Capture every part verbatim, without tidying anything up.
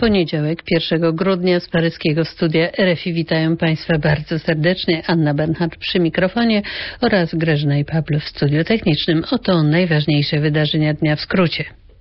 Poniedziałek, pierwszego grudnia, z paryskiego studia R F I witają Państwa bardzo serdecznie. Anna Bernhardt przy mikrofonie oraz Grażyna i Pablo w studiu technicznym. Oto najważniejsze wydarzenia dnia w skrócie.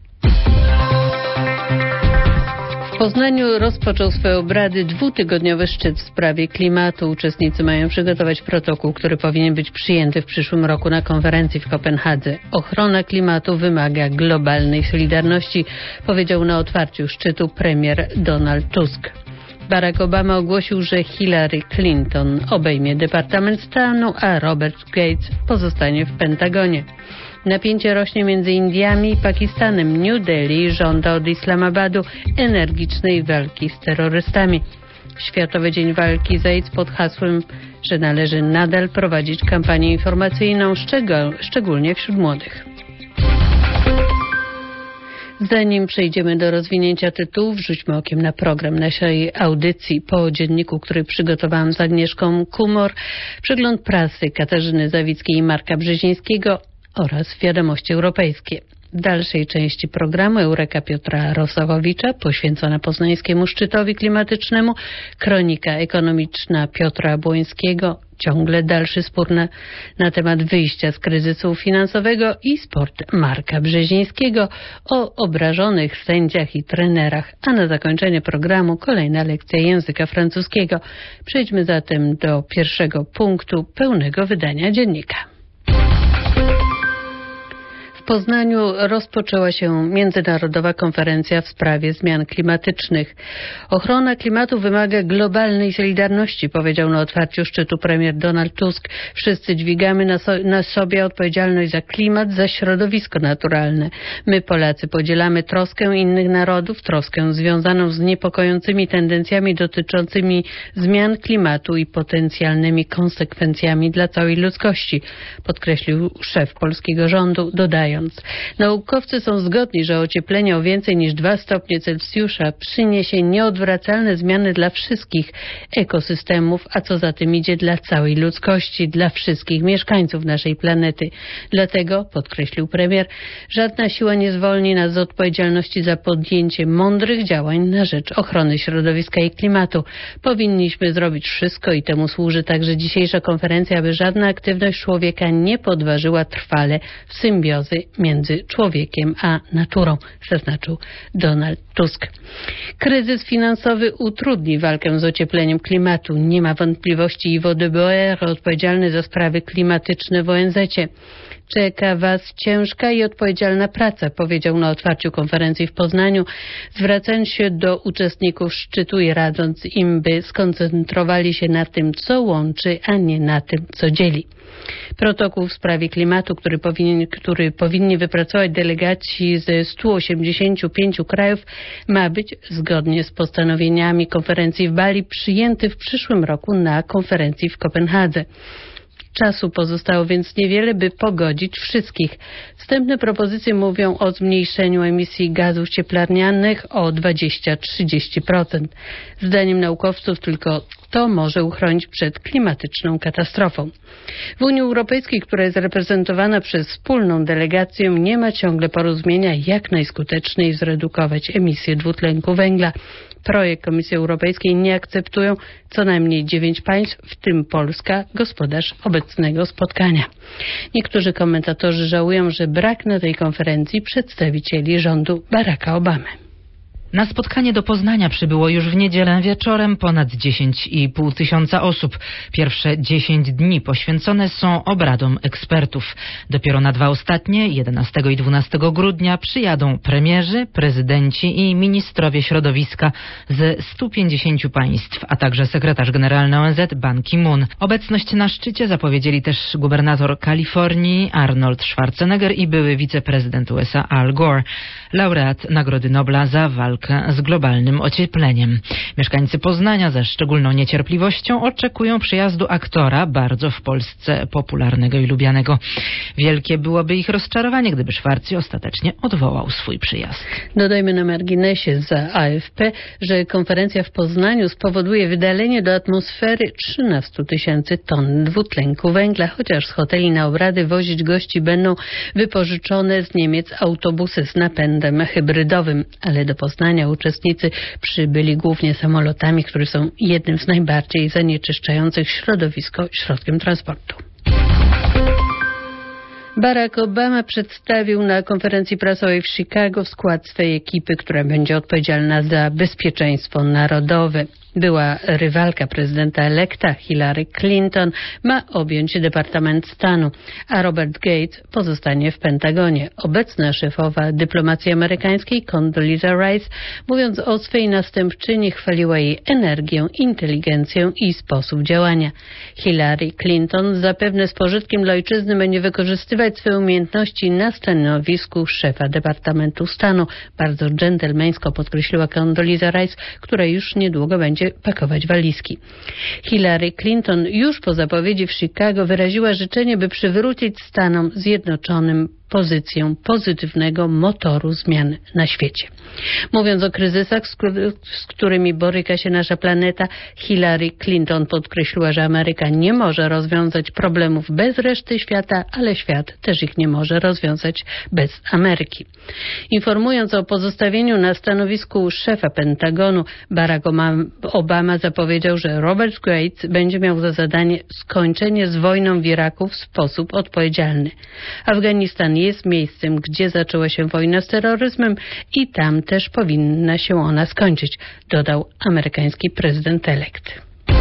W Poznaniu rozpoczął swoje obrady dwutygodniowy szczyt w sprawie klimatu. Uczestnicy mają przygotować protokół, który powinien być przyjęty w przyszłym roku na konferencji w Kopenhadze. Ochrona klimatu wymaga globalnej solidarności, powiedział na otwarciu szczytu premier Donald Tusk. Barack Obama ogłosił, że Hillary Clinton obejmie Departament Stanu, a Robert Gates pozostanie w Pentagonie. Napięcie rośnie między Indiami i Pakistanem. New Delhi żąda od Islamabadu energicznej walki z terrorystami. Światowy Dzień Walki z AIDS pod hasłem, że należy nadal prowadzić kampanię informacyjną, szczególnie wśród młodych. Zanim przejdziemy do rozwinięcia tytułów, rzućmy okiem na program naszej audycji. Po dzienniku, który przygotowałam z Agnieszką Kumor, przegląd prasy Katarzyny Zawickiej i Marka Brzezińskiego oraz wiadomości europejskie. W dalszej części programu Eureka Piotra Rosowowicza, poświęcona poznańskiemu szczytowi klimatycznemu, kronika ekonomiczna Piotra Błońskiego, ciągle dalszy spór na, na temat wyjścia z kryzysu finansowego i sport Marka Brzezińskiego o obrażonych sędziach i trenerach, a na zakończenie programu kolejna lekcja języka francuskiego. Przejdźmy zatem do pierwszego punktu pełnego wydania dziennika. W Poznaniu rozpoczęła się międzynarodowa konferencja w sprawie zmian klimatycznych. Ochrona klimatu wymaga globalnej solidarności, powiedział na otwarciu szczytu premier Donald Tusk. Wszyscy dźwigamy na, so, na sobie odpowiedzialność za klimat, za środowisko naturalne. My, Polacy, podzielamy troskę innych narodów, troskę związaną z niepokojącymi tendencjami dotyczącymi zmian klimatu i potencjalnymi konsekwencjami dla całej ludzkości, podkreślił szef polskiego rządu, dodając: naukowcy są zgodni, że ocieplenie o więcej niż dwa stopnie Celsjusza przyniesie nieodwracalne zmiany dla wszystkich ekosystemów, a co za tym idzie dla całej ludzkości, dla wszystkich mieszkańców naszej planety. Dlatego, podkreślił premier, żadna siła nie zwolni nas z odpowiedzialności za podjęcie mądrych działań na rzecz ochrony środowiska i klimatu. Powinniśmy zrobić wszystko i temu służy także dzisiejsza konferencja, aby żadna aktywność człowieka nie podważyła trwale symbiozy między człowiekiem a naturą, zaznaczył Donald Tusk. Kryzys finansowy utrudni walkę z ociepleniem klimatu. Nie ma wątpliwości. Yvo de Boer, odpowiedzialny za sprawy klimatyczne w O N Z-cie. Czeka Was ciężka i odpowiedzialna praca, powiedział na otwarciu konferencji w Poznaniu, zwracając się do uczestników szczytu i radząc im, by skoncentrowali się na tym, co łączy, a nie na tym, co dzieli. Protokół w sprawie klimatu, który, powinien, który powinni wypracować delegaci ze stu osiemdziesięciu pięciu krajów, ma być zgodnie z postanowieniami konferencji w Bali przyjęty w przyszłym roku na konferencji w Kopenhadze. Czasu pozostało więc niewiele, by pogodzić wszystkich. Wstępne propozycje mówią o zmniejszeniu emisji gazów cieplarnianych o dwadzieścia do trzydziestu procent. Zdaniem naukowców tylko to może uchronić przed klimatyczną katastrofą. W Unii Europejskiej, która jest reprezentowana przez wspólną delegację, nie ma ciągle porozumienia, jak najskuteczniej zredukować emisję dwutlenku węgla. Projekt Komisji Europejskiej nie akceptują co najmniej dziewięć państw, w tym Polska, gospodarz obecnego spotkania. Niektórzy komentatorzy żałują, że brak na tej konferencji przedstawicieli rządu Baracka Obamy. Na spotkanie do Poznania przybyło już w niedzielę wieczorem ponad dziesięć i pół tysiąca osób. Pierwsze dziesięć dni poświęcone są obradom ekspertów. Dopiero na dwa ostatnie, jedenastego i dwunastego grudnia, przyjadą premierzy, prezydenci i ministrowie środowiska ze stu pięćdziesięciu państw, a także sekretarz generalny O N Z Ban Ki-moon. Obecność na szczycie zapowiedzieli też gubernator Kalifornii Arnold Schwarzenegger i były wiceprezydent U S A Al Gore, laureat Nagrody Nobla za walkę z globalnym ociepleniem. Mieszkańcy Poznania ze szczególną niecierpliwością oczekują przyjazdu aktora bardzo w Polsce popularnego i lubianego. Wielkie byłoby ich rozczarowanie, gdyby Schwarzi ostatecznie odwołał swój przyjazd. Dodajmy na marginesie za A F P, że konferencja w Poznaniu spowoduje wydalenie do atmosfery trzynastu tysięcy ton dwutlenku węgla, chociaż z hoteli na obrady wozić gości będą wypożyczone z Niemiec autobusy z napędem hybrydowym, ale do Poznania spotkania uczestnicy przybyli głównie samolotami, które są jednym z najbardziej zanieczyszczających środowisko środkiem transportu. Barack Obama przedstawił na konferencji prasowej w Chicago skład swej ekipy, która będzie odpowiedzialna za bezpieczeństwo narodowe. Była rywalka prezydenta elekta Hillary Clinton ma objąć Departament Stanu, a Robert Gates pozostanie w Pentagonie. Obecna szefowa dyplomacji amerykańskiej Condoleezza Rice, mówiąc o swej następczyni, chwaliła jej energię, inteligencję i sposób działania. Hillary Clinton zapewne z pożytkiem dla ojczyzny będzie wykorzystywać swoje umiejętności na stanowisku szefa Departamentu Stanu. Bardzo dżentelmeńsko podkreśliła Condoleezza Rice, która już niedługo będzie pakować walizki. Hillary Clinton już po zapowiedzi w Chicago wyraziła życzenie, by przywrócić Stanom Zjednoczonym pozycję pozytywnego motoru zmian na świecie. Mówiąc o kryzysach, z którymi boryka się nasza planeta, Hillary Clinton podkreśliła, że Ameryka nie może rozwiązać problemów bez reszty świata, ale świat też ich nie może rozwiązać bez Ameryki. Informując o pozostawieniu na stanowisku szefa Pentagonu, Barack Obama zapowiedział, że Robert Gates będzie miał za zadanie skończenie z wojną w Iraku w sposób odpowiedzialny. Afganistan jest miejscem, gdzie zaczęła się wojna z terroryzmem i tam też powinna się ona skończyć, dodał amerykański prezydent elekt.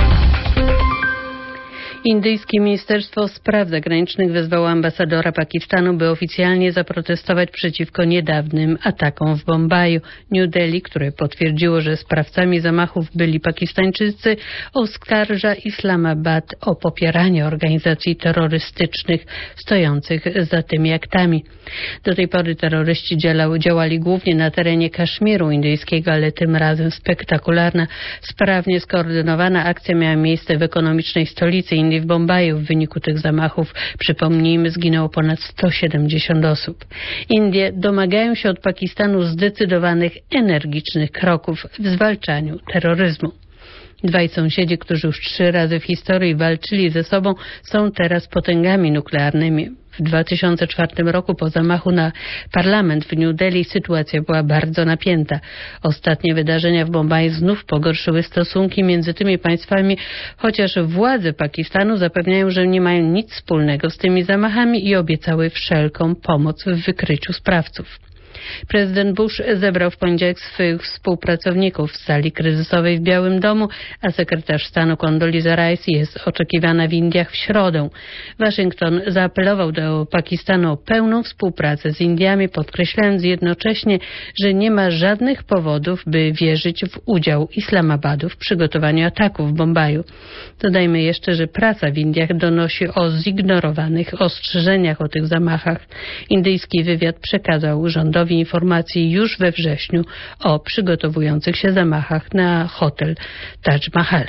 Indyjskie Ministerstwo Spraw Zagranicznych wezwało ambasadora Pakistanu, by oficjalnie zaprotestować przeciwko niedawnym atakom w Bombaju. New Delhi, które potwierdziło, że sprawcami zamachów byli Pakistańczycy, oskarża Islamabad o popieranie organizacji terrorystycznych stojących za tymi aktami. Do tej pory terroryści działali, działali głównie na terenie Kaszmiru indyjskiego, ale tym razem spektakularna, sprawnie skoordynowana akcja miała miejsce w ekonomicznej stolicy Indii, w Bombaju. W wyniku tych zamachów, przypomnijmy, zginęło ponad sto siedemdziesiąt osób. Indie domagają się od Pakistanu zdecydowanych, energicznych kroków w zwalczaniu terroryzmu. Dwaj sąsiedzi, którzy już trzy razy w historii walczyli ze sobą, są teraz potęgami nuklearnymi. W dwa tysiące czwartym roku po zamachu na parlament w New Delhi sytuacja była bardzo napięta. Ostatnie wydarzenia w Bombaju znów pogorszyły stosunki między tymi państwami, chociaż władze Pakistanu zapewniają, że nie mają nic wspólnego z tymi zamachami i obiecały wszelką pomoc w wykryciu sprawców. Prezydent Bush zebrał w poniedziałek swych współpracowników w sali kryzysowej w Białym Domu, a sekretarz stanu Condoleezza Rice jest oczekiwana w Indiach w środę. Waszyngton zaapelował do Pakistanu o pełną współpracę z Indiami, podkreślając jednocześnie, że nie ma żadnych powodów, by wierzyć w udział Islamabadu w przygotowaniu ataku w Bombaju. Dodajmy jeszcze, że prasa w Indiach donosi o zignorowanych ostrzeżeniach o tych zamachach. Indyjski wywiad przekazał rządowi informacji już we wrześniu o przygotowujących się zamachach na hotel Taj Mahal.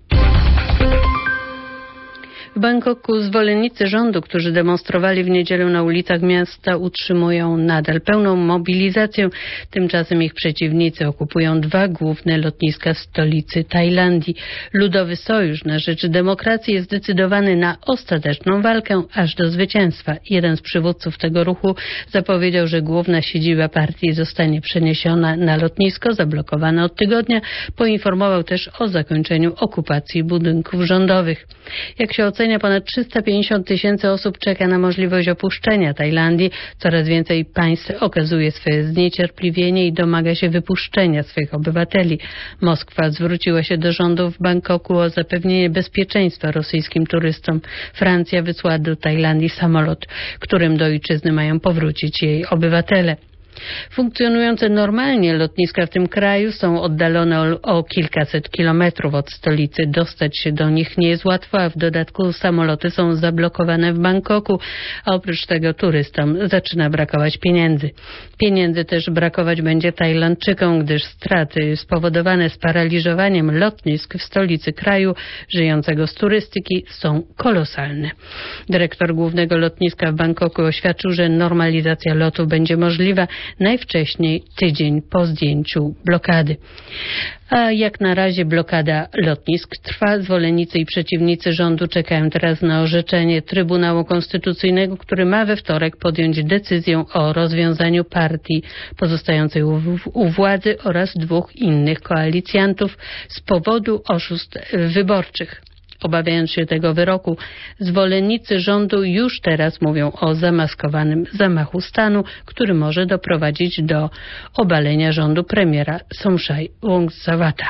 W Bangkoku zwolennicy rządu, którzy demonstrowali w niedzielę na ulicach miasta, utrzymują nadal pełną mobilizację. Tymczasem ich przeciwnicy okupują dwa główne lotniska stolicy Tajlandii. Ludowy Sojusz na rzecz Demokracji jest zdecydowany na ostateczną walkę aż do zwycięstwa. Jeden z przywódców tego ruchu zapowiedział, że główna siedziba partii zostanie przeniesiona na lotnisko zablokowane od tygodnia. Poinformował też o zakończeniu okupacji budynków rządowych. Jak się ocenia, ponad trzysta pięćdziesiąt tysięcy osób czeka na możliwość opuszczenia Tajlandii. Coraz więcej państw okazuje swoje zniecierpliwienie i domaga się wypuszczenia swoich obywateli. Moskwa zwróciła się do rządu w Bangkoku o zapewnienie bezpieczeństwa rosyjskim turystom. Francja wysłała do Tajlandii samolot, którym do ojczyzny mają powrócić jej obywatele. Funkcjonujące normalnie lotniska w tym kraju są oddalone o, o kilkaset kilometrów od stolicy. Dostać się do nich nie jest łatwo, a w dodatku samoloty są zablokowane w Bangkoku, a oprócz tego turystom zaczyna brakować pieniędzy. Pieniędzy też brakować będzie Tajlandczykom, gdyż straty spowodowane sparaliżowaniem lotnisk w stolicy kraju żyjącego z turystyki są kolosalne. Dyrektor głównego lotniska w Bangkoku oświadczył, że normalizacja lotów będzie możliwa, najwcześniej tydzień po zdjęciu blokady. A jak na razie blokada lotnisk trwa. Zwolennicy i przeciwnicy rządu czekają teraz na orzeczenie Trybunału Konstytucyjnego, który ma we wtorek podjąć decyzję o rozwiązaniu partii pozostającej u, u władzy oraz dwóch innych koalicjantów z powodu oszustw wyborczych. Obawiając się tego wyroku, zwolennicy rządu już teraz mówią o zamaskowanym zamachu stanu, który może doprowadzić do obalenia rządu premiera Somchai Vongsuawata.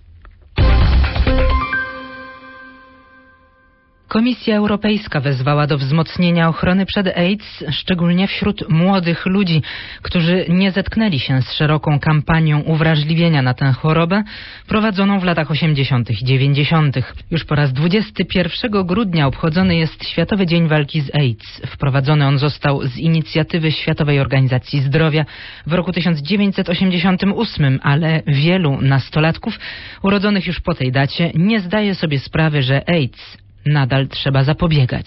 Komisja Europejska wezwała do wzmocnienia ochrony przed AIDS, szczególnie wśród młodych ludzi, którzy nie zetknęli się z szeroką kampanią uwrażliwienia na tę chorobę prowadzoną w latach osiemdziesiątych i dziewięćdziesiątych. Już po raz dwudziestego pierwszego grudnia obchodzony jest Światowy Dzień Walki z AIDS. Wprowadzony on został z inicjatywy Światowej Organizacji Zdrowia w roku tysiąc dziewięćset osiemdziesiątym ósmym, ale wielu nastolatków urodzonych już po tej dacie nie zdaje sobie sprawy, że AIDS nadal trzeba zapobiegać.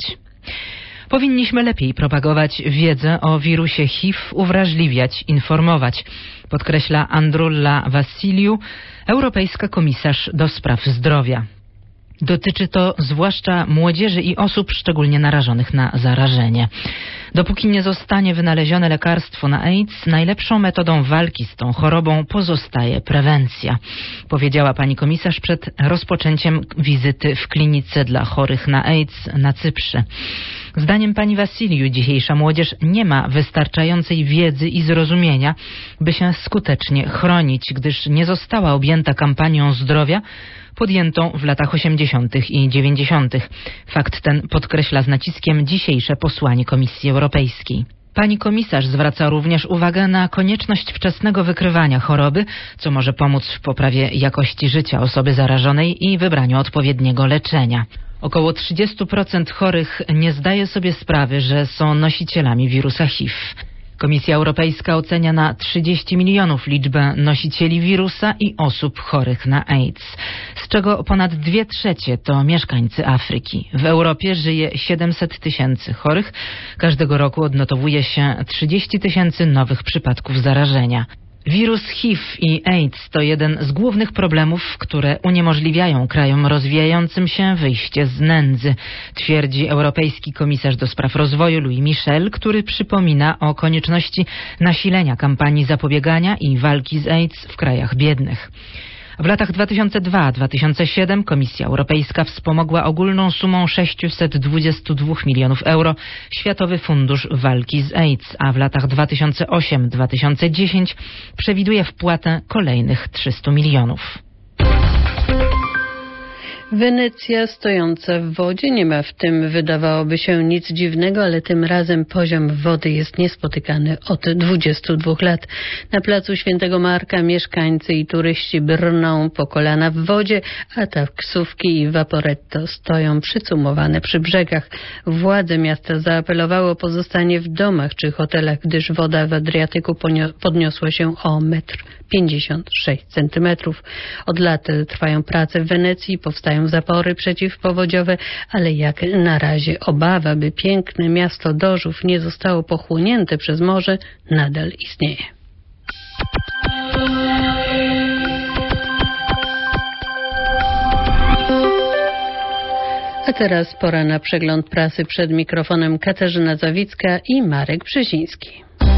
Powinniśmy lepiej propagować wiedzę o wirusie H I V, uwrażliwiać, informować, podkreśla Androulla Vassiliou, europejska komisarz do spraw zdrowia. Dotyczy to zwłaszcza młodzieży i osób szczególnie narażonych na zarażenie. Dopóki nie zostanie wynalezione lekarstwo na AIDS, najlepszą metodą walki z tą chorobą pozostaje prewencja, powiedziała pani komisarz przed rozpoczęciem wizyty w klinice dla chorych na AIDS na Cyprze. Zdaniem pani Vassiliou dzisiejsza młodzież nie ma wystarczającej wiedzy i zrozumienia, by się skutecznie chronić, gdyż nie została objęta kampanią zdrowia podjętą w latach osiemdziesiątych i dziewięćdziesiątych. Fakt ten podkreśla z naciskiem dzisiejsze posłanie Komisji Europejskiej. Pani komisarz zwraca również uwagę na konieczność wczesnego wykrywania choroby, co może pomóc w poprawie jakości życia osoby zarażonej i wybraniu odpowiedniego leczenia. Około trzydzieści procent chorych nie zdaje sobie sprawy, że są nosicielami wirusa H I V. Komisja Europejska ocenia na trzydzieści milionów liczbę nosicieli wirusa i osób chorych na AIDS, z czego ponad dwie trzecie to mieszkańcy Afryki. W Europie żyje siedemset tysięcy chorych. Każdego roku odnotowuje się trzydzieści tysięcy nowych przypadków zarażenia. Wirus H I V i AIDS to jeden z głównych problemów, które uniemożliwiają krajom rozwijającym się wyjście z nędzy, twierdzi europejski komisarz do spraw rozwoju Louis Michel, który przypomina o konieczności nasilenia kampanii zapobiegania i walki z AIDS w krajach biednych. W latach dwa tysiące drugi do dwa tysiące siódmego Komisja Europejska wspomogła ogólną sumą sześćset dwadzieścia dwa milionów euro Światowy Fundusz Walki z AIDS, a w latach dwa tysiące ósmego do dwa tysiące dziesiątego przewiduje wpłatę kolejnych trzysta milionów. Wenecja stojąca w wodzie. Nie ma w tym, wydawałoby się, nic dziwnego, ale tym razem poziom wody jest niespotykany od dwudziestu dwóch lat. Na placu Świętego Marka mieszkańcy i turyści brną po kolana w wodzie, a taksówki i vaporetto stoją przycumowane przy brzegach. Władze miasta zaapelowały o pozostanie w domach czy hotelach, gdyż woda w Adriatyku podniosła się o metr pięćdziesiąt sześć centymetrów. Od lat trwają prace w Wenecji, powstają zapory przeciwpowodziowe, ale jak na razie obawa, by piękne miasto Dożów nie zostało pochłonięte przez morze, nadal istnieje. A teraz pora na przegląd prasy. Przed mikrofonem Katarzyna Zawicka i Marek Brzeziński.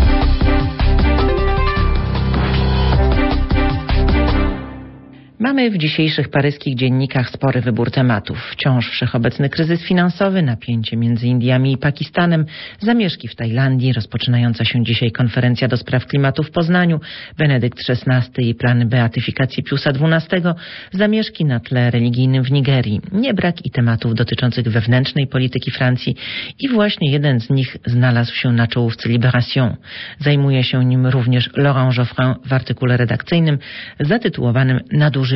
Mamy w dzisiejszych paryskich dziennikach spory wybór tematów. Wciąż wszechobecny kryzys finansowy, napięcie między Indiami i Pakistanem, zamieszki w Tajlandii, rozpoczynająca się dzisiaj konferencja do spraw klimatu w Poznaniu, Benedykt szesnasty i plany beatyfikacji Piusa dwunastego, zamieszki na tle religijnym w Nigerii, nie brak i tematów dotyczących wewnętrznej polityki Francji i właśnie jeden z nich znalazł się na czołówce Libération. Zajmuje się nim również Laurent Geoffrin w artykule redakcyjnym zatytułowanym Nadużycie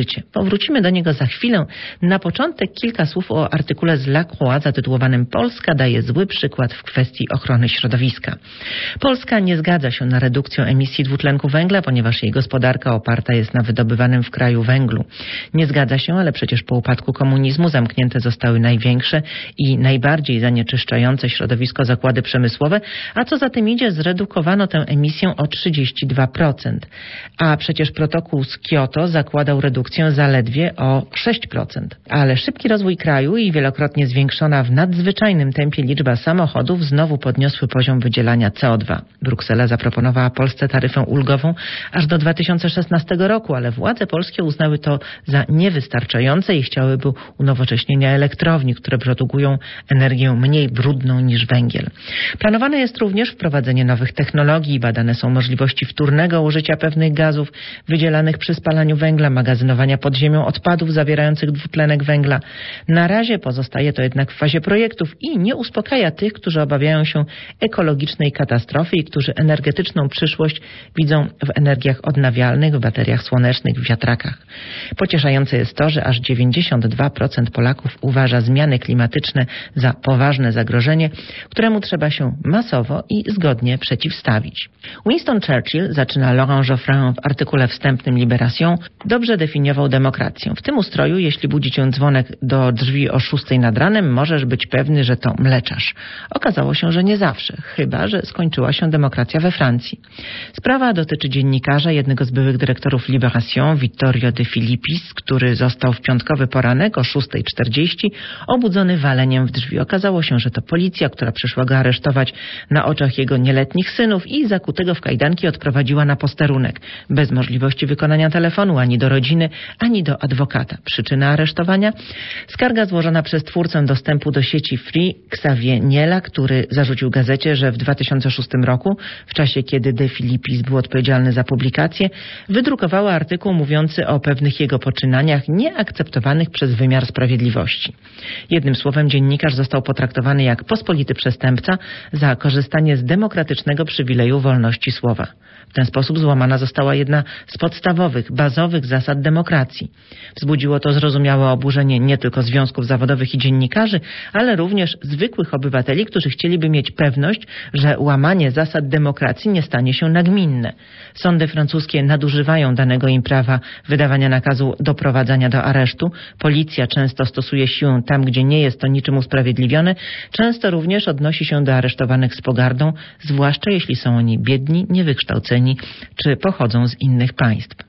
życie. Powrócimy do niego za chwilę. Na początek kilka słów o artykule z La Croix zatytułowanym Polska daje zły przykład w kwestii ochrony środowiska. Polska nie zgadza się na redukcję emisji dwutlenku węgla, ponieważ jej gospodarka oparta jest na wydobywanym w kraju węglu. Nie zgadza się, ale przecież po upadku komunizmu zamknięte zostały największe i najbardziej zanieczyszczające środowisko zakłady przemysłowe, a co za tym idzie, zredukowano tę emisję o trzydzieści dwa procent. A przecież protokół z Kioto zakładał redukcję zaledwie o sześć procent. Ale szybki rozwój kraju i wielokrotnie zwiększona w nadzwyczajnym tempie liczba samochodów znowu podniosły poziom wydzielania C O dwa. Bruksela zaproponowała Polsce taryfę ulgową aż do dwa tysiące szesnastego roku, ale władze polskie uznały to za niewystarczające i chciałyby unowocześnienia elektrowni, które produkują energię mniej brudną niż węgiel. Planowane jest również wprowadzenie nowych technologii, badane są możliwości wtórnego użycia pewnych gazów wydzielanych przy spalaniu węgla, magazynowania pod ziemią odpadów zawierających dwutlenek węgla. Na razie pozostaje to jednak w fazie projektów i nie uspokaja tych, którzy obawiają się ekologicznej katastrofy i którzy energetyczną przyszłość widzą w energiach odnawialnych, w bateriach słonecznych, w wiatrakach. Pocieszające jest to, że aż dziewięćdziesiąt dwa procent Polaków uważa zmiany klimatyczne za poważne zagrożenie, któremu trzeba się masowo i zgodnie przeciwstawić. Winston Churchill, zaczyna Laurent Geoffrin w artykule wstępnym Libération, dobrze definiował demokrację. W tym ustroju, jeśli budzi cię dzwonek do drzwi o szóstej nad ranem, możesz być pewny, że to mleczarz. Okazało się, że nie zawsze, chyba że skończyła się demokracja we Francji. Sprawa dotyczy dziennikarza, jednego z byłych dyrektorów Libération, Vittorio De Filippis, który został w piątkowy poranek o szósta czterdzieści obudzony waleniem w drzwi. Okazało się, że to policja, która przyszła go aresztować na oczach jego nieletnich synów i zakutego w kajdanki odprowadziła na posterunek, bez możliwości wykonania telefonu ani do rodziny, ani do adwokata. Przyczyna aresztowania? Skarga złożona przez twórcę dostępu do sieci Free, Xavier Niela, który zarzucił gazecie, że w dwa tysiące szóstym roku, w czasie kiedy De Filippis był odpowiedzialny za publikację, wydrukowała artykuł mówiący o pewnych jego poczynaniach nieakceptowanych przez wymiar sprawiedliwości. Jednym słowem, dziennikarz został potraktowany jak pospolity przestępca za korzystanie z demokratycznego przywileju wolności słowa. W ten sposób złamana została jedna z podstawowych, bazowych zasad demokracji. Wzbudziło to zrozumiałe oburzenie nie tylko związków zawodowych i dziennikarzy, ale również zwykłych obywateli, którzy chcieliby mieć pewność, że łamanie zasad demokracji nie stanie się nagminne. Sądy francuskie nadużywają danego im prawa wydawania nakazu doprowadzania do aresztu. Policja często stosuje siłę tam, gdzie nie jest to niczym usprawiedliwione. Często również odnosi się do aresztowanych z pogardą, zwłaszcza jeśli są oni biedni, niewykształceni czy pochodzą z innych państw.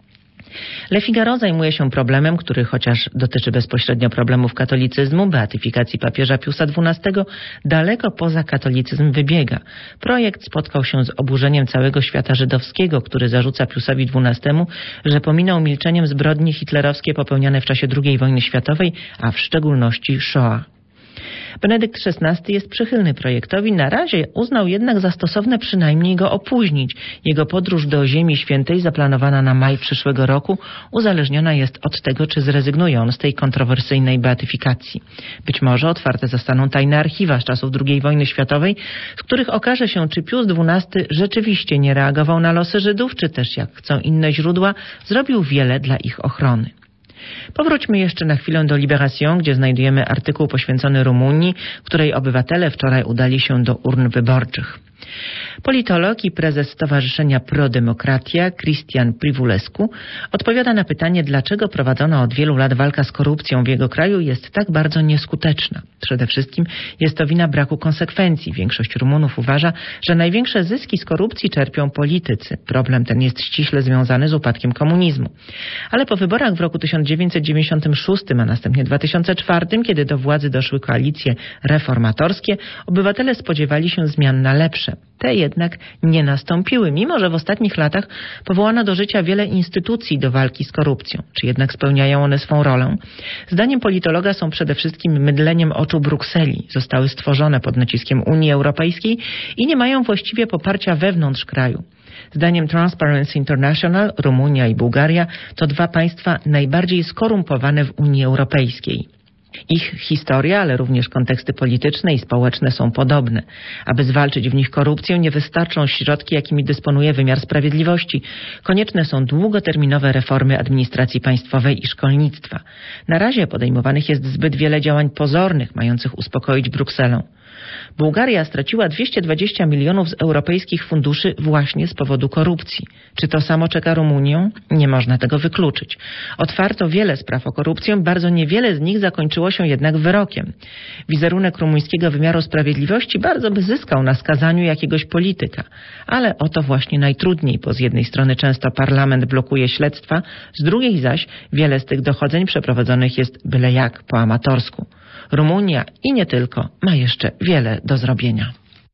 Le Figaro zajmuje się problemem, który chociaż dotyczy bezpośrednio problemów katolicyzmu, beatyfikacji papieża Piusa dwunastego, daleko poza katolicyzm wybiega. Projekt spotkał się z oburzeniem całego świata żydowskiego, który zarzuca Piusowi dwunastemu, że pominął milczeniem zbrodnie hitlerowskie popełniane w czasie drugiej wojny światowej, a w szczególności Shoah. Benedykt szesnasty jest przychylny projektowi, na razie uznał jednak za stosowne przynajmniej go opóźnić. Jego podróż do Ziemi Świętej, zaplanowana na maj przyszłego roku, uzależniona jest od tego, czy zrezygnuje on z tej kontrowersyjnej beatyfikacji. Być może otwarte zostaną tajne archiwa z czasów drugiej wojny światowej, z których okaże się, czy Pius dwunasty rzeczywiście nie reagował na losy Żydów, czy też, jak chcą inne źródła, zrobił wiele dla ich ochrony. Powróćmy jeszcze na chwilę do Libération, gdzie znajdujemy artykuł poświęcony Rumunii, której obywatele wczoraj udali się do urn wyborczych. Politolog i prezes Stowarzyszenia Pro-Demokratia, Cristian Privulescu, odpowiada na pytanie, dlaczego prowadzona od wielu lat walka z korupcją w jego kraju jest tak bardzo nieskuteczna. Przede wszystkim jest to wina braku konsekwencji. Większość Rumunów uważa, że największe zyski z korupcji czerpią politycy. Problem ten jest ściśle związany z upadkiem komunizmu. Ale po wyborach w roku tysiąc dziewięćset dziewięćdziesiątym szóstym, a następnie dwa tysiące czwartym, kiedy do władzy doszły koalicje reformatorskie, obywatele spodziewali się zmian na lepsze. Te jednak nie nastąpiły, mimo że w ostatnich latach powołano do życia wiele instytucji do walki z korupcją. Czy jednak spełniają one swą rolę? Zdaniem politologa są przede wszystkim mydleniem oczu Brukseli. Zostały stworzone pod naciskiem Unii Europejskiej i nie mają właściwie poparcia wewnątrz kraju. Zdaniem Transparency International Rumunia i Bułgaria to dwa państwa najbardziej skorumpowane w Unii Europejskiej. Ich historia, ale również konteksty polityczne i społeczne są podobne. Aby zwalczyć w nich korupcję, nie wystarczą środki, jakimi dysponuje wymiar sprawiedliwości. Konieczne są długoterminowe reformy administracji państwowej i szkolnictwa. Na razie podejmowanych jest zbyt wiele działań pozornych, mających uspokoić Brukselę. Bułgaria straciła dwieście dwadzieścia milionów z europejskich funduszy właśnie z powodu korupcji. Czy to samo czeka Rumunię? Nie można tego wykluczyć. Otwarto wiele spraw o korupcję, bardzo niewiele z nich zakończyło się jednak wyrokiem. Wizerunek rumuńskiego wymiaru sprawiedliwości bardzo by zyskał na skazaniu jakiegoś polityka. Ale o to właśnie najtrudniej, bo z jednej strony często parlament blokuje śledztwa, z drugiej zaś wiele z tych dochodzeń przeprowadzonych jest byle jak po amatorsku. Rumunia i nie tylko ma jeszcze wiele do zrobienia.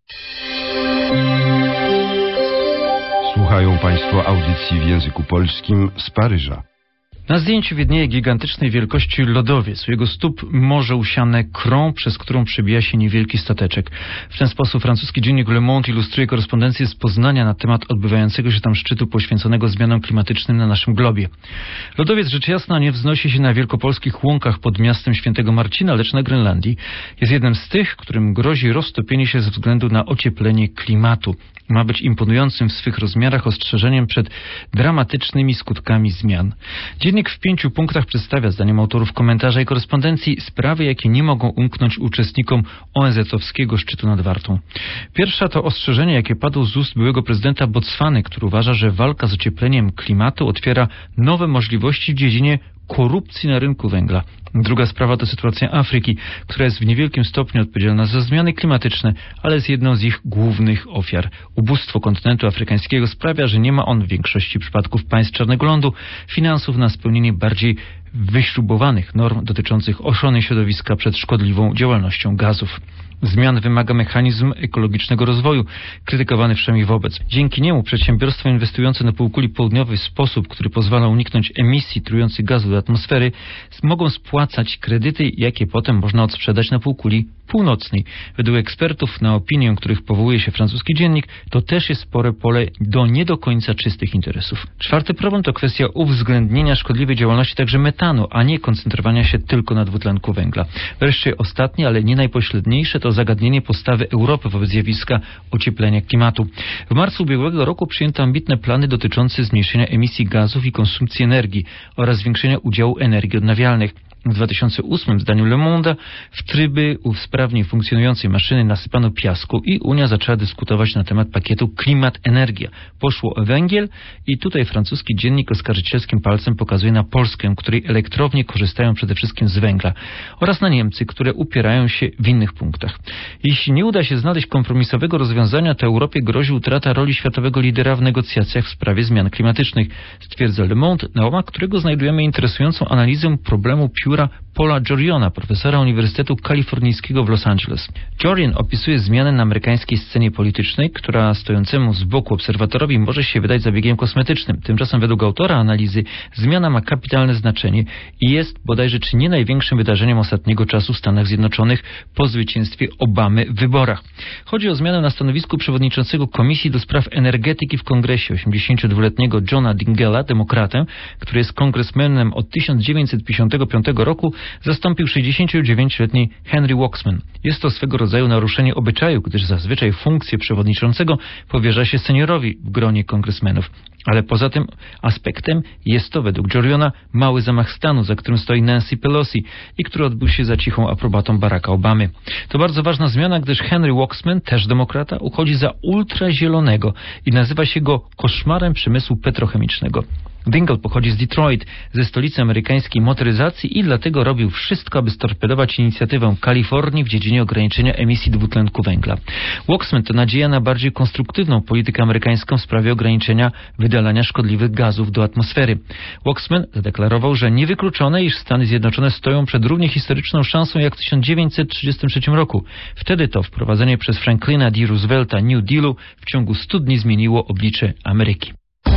Słuchają Państwo audycji w języku polskim z Paryża. Na zdjęciu widnieje gigantycznej wielkości lodowiec. U jego stóp morze usiane krą, przez którą przebija się niewielki stateczek. W ten sposób francuski dziennik Le Monde ilustruje korespondencję z Poznania na temat odbywającego się tam szczytu poświęconego zmianom klimatycznym na naszym globie. Lodowiec rzecz jasna nie wznosi się na wielkopolskich łąkach pod miastem Świętego Marcina, lecz na Grenlandii. Jest jednym z tych, którym grozi roztopienie się ze względu na ocieplenie klimatu. Ma być imponującym w swych rozmiarach ostrzeżeniem przed dramatycznymi skutkami zmian. Dziennik w pięciu punktach przedstawia, zdaniem autorów komentarza i korespondencji, sprawy, jakie nie mogą umknąć uczestnikom O N Z-owskiego szczytu nad Wartą. Pierwsza to ostrzeżenie, jakie padło z ust byłego prezydenta Botswany, który uważa, że walka z ociepleniem klimatu otwiera nowe możliwości w dziedzinie korupcji na rynku węgla. Druga sprawa to sytuacja Afryki, która jest w niewielkim stopniu odpowiedzialna za zmiany klimatyczne, ale jest jedną z ich głównych ofiar. Ubóstwo kontynentu afrykańskiego sprawia, że nie ma on w większości przypadków państw Czarnego Lądu finansów na spełnienie bardziej wyśrubowanych norm dotyczących ochrony środowiska przed szkodliwą działalnością gazów. Zmian wymaga mechanizm ekologicznego rozwoju, krytykowany wszemi wobec. Dzięki niemu przedsiębiorstwa inwestujące na półkuli południowej w sposób, który pozwala uniknąć emisji trujących gazów do atmosfery, mogą spłacać kredyty, jakie potem można odsprzedać na półkuli północnej. Według ekspertów, na opinię których powołuje się francuski dziennik, to też jest spore pole do nie do końca czystych interesów. Czwarty problem to kwestia uwzględnienia szkodliwej działalności także metanu, a nie koncentrowania się tylko na dwutlenku węgla. Wreszcie ostatnie, ale nie najpośredniejsze, to zagadnienie postawy Europy wobec zjawiska ocieplenia klimatu. W marcu ubiegłego roku przyjęto ambitne plany dotyczące zmniejszenia emisji gazów i konsumpcji energii oraz zwiększenia udziału energii odnawialnych. W dwa tysiące ósmym, zdaniem Le Monde, w tryby sprawnie funkcjonującej maszyny nasypano piasku i Unia zaczęła dyskutować na temat pakietu klimat-energia. Poszło o węgiel i tutaj francuski dziennik oskarżycielskim palcem pokazuje na Polskę, której elektrownie korzystają przede wszystkim z węgla, oraz na Niemcy, które upierają się w innych punktach. Jeśli nie uda się znaleźć kompromisowego rozwiązania, to Europie grozi utrata roli światowego lidera w negocjacjach w sprawie zmian klimatycznych, stwierdza Le Monde, na łamach którego znajdujemy interesującą analizę problemu pióra Paula Joriona, profesora Uniwersytetu Kalifornijskiego w Los Angeles. Jorion opisuje zmianę na amerykańskiej scenie politycznej, która stojącemu z boku obserwatorowi może się wydać zabiegiem kosmetycznym. Tymczasem według autora analizy zmiana ma kapitalne znaczenie i jest bodajże czy nie największym wydarzeniem ostatniego czasu w Stanach Zjednoczonych po zwycięstwie Obamy w wyborach. Chodzi o zmianę na stanowisku przewodniczącego Komisji do Spraw Energetyki w Kongresie osiemdziesięciodwuletniego Johna Dingella, demokratę, który jest kongresmenem od tysiąc dziewięćset pięćdziesiątego piątego roku, zastąpił sześćdziesięciodziewięcioletni Henry Waxman. Jest to swego rodzaju naruszenie obyczaju, gdyż zazwyczaj funkcję przewodniczącego powierza się seniorowi w gronie kongresmenów. Ale poza tym aspektem jest to według Joriona mały zamach stanu, za którym stoi Nancy Pelosi i który odbył się za cichą aprobatą Baracka Obamy. To bardzo ważna zmiana, gdyż Henry Waxman, też demokrata, uchodzi za ultrazielonego i nazywa się go koszmarem przemysłu petrochemicznego. Dingell pochodzi z Detroit, ze stolicy amerykańskiej motoryzacji i dlatego robił wszystko, aby storpedować inicjatywę Kalifornii w dziedzinie ograniczenia emisji dwutlenku węgla. Waxman to nadzieja na bardziej konstruktywną politykę amerykańską w sprawie ograniczenia wydalania szkodliwych gazów do atmosfery. Waxman zadeklarował, że niewykluczone, iż Stany Zjednoczone stoją przed równie historyczną szansą jak w tysiąc dziewięćset trzydziestym trzecim roku. Wtedy to wprowadzenie przez Franklina D. Roosevelta New Dealu w ciągu stu dni zmieniło oblicze Ameryki.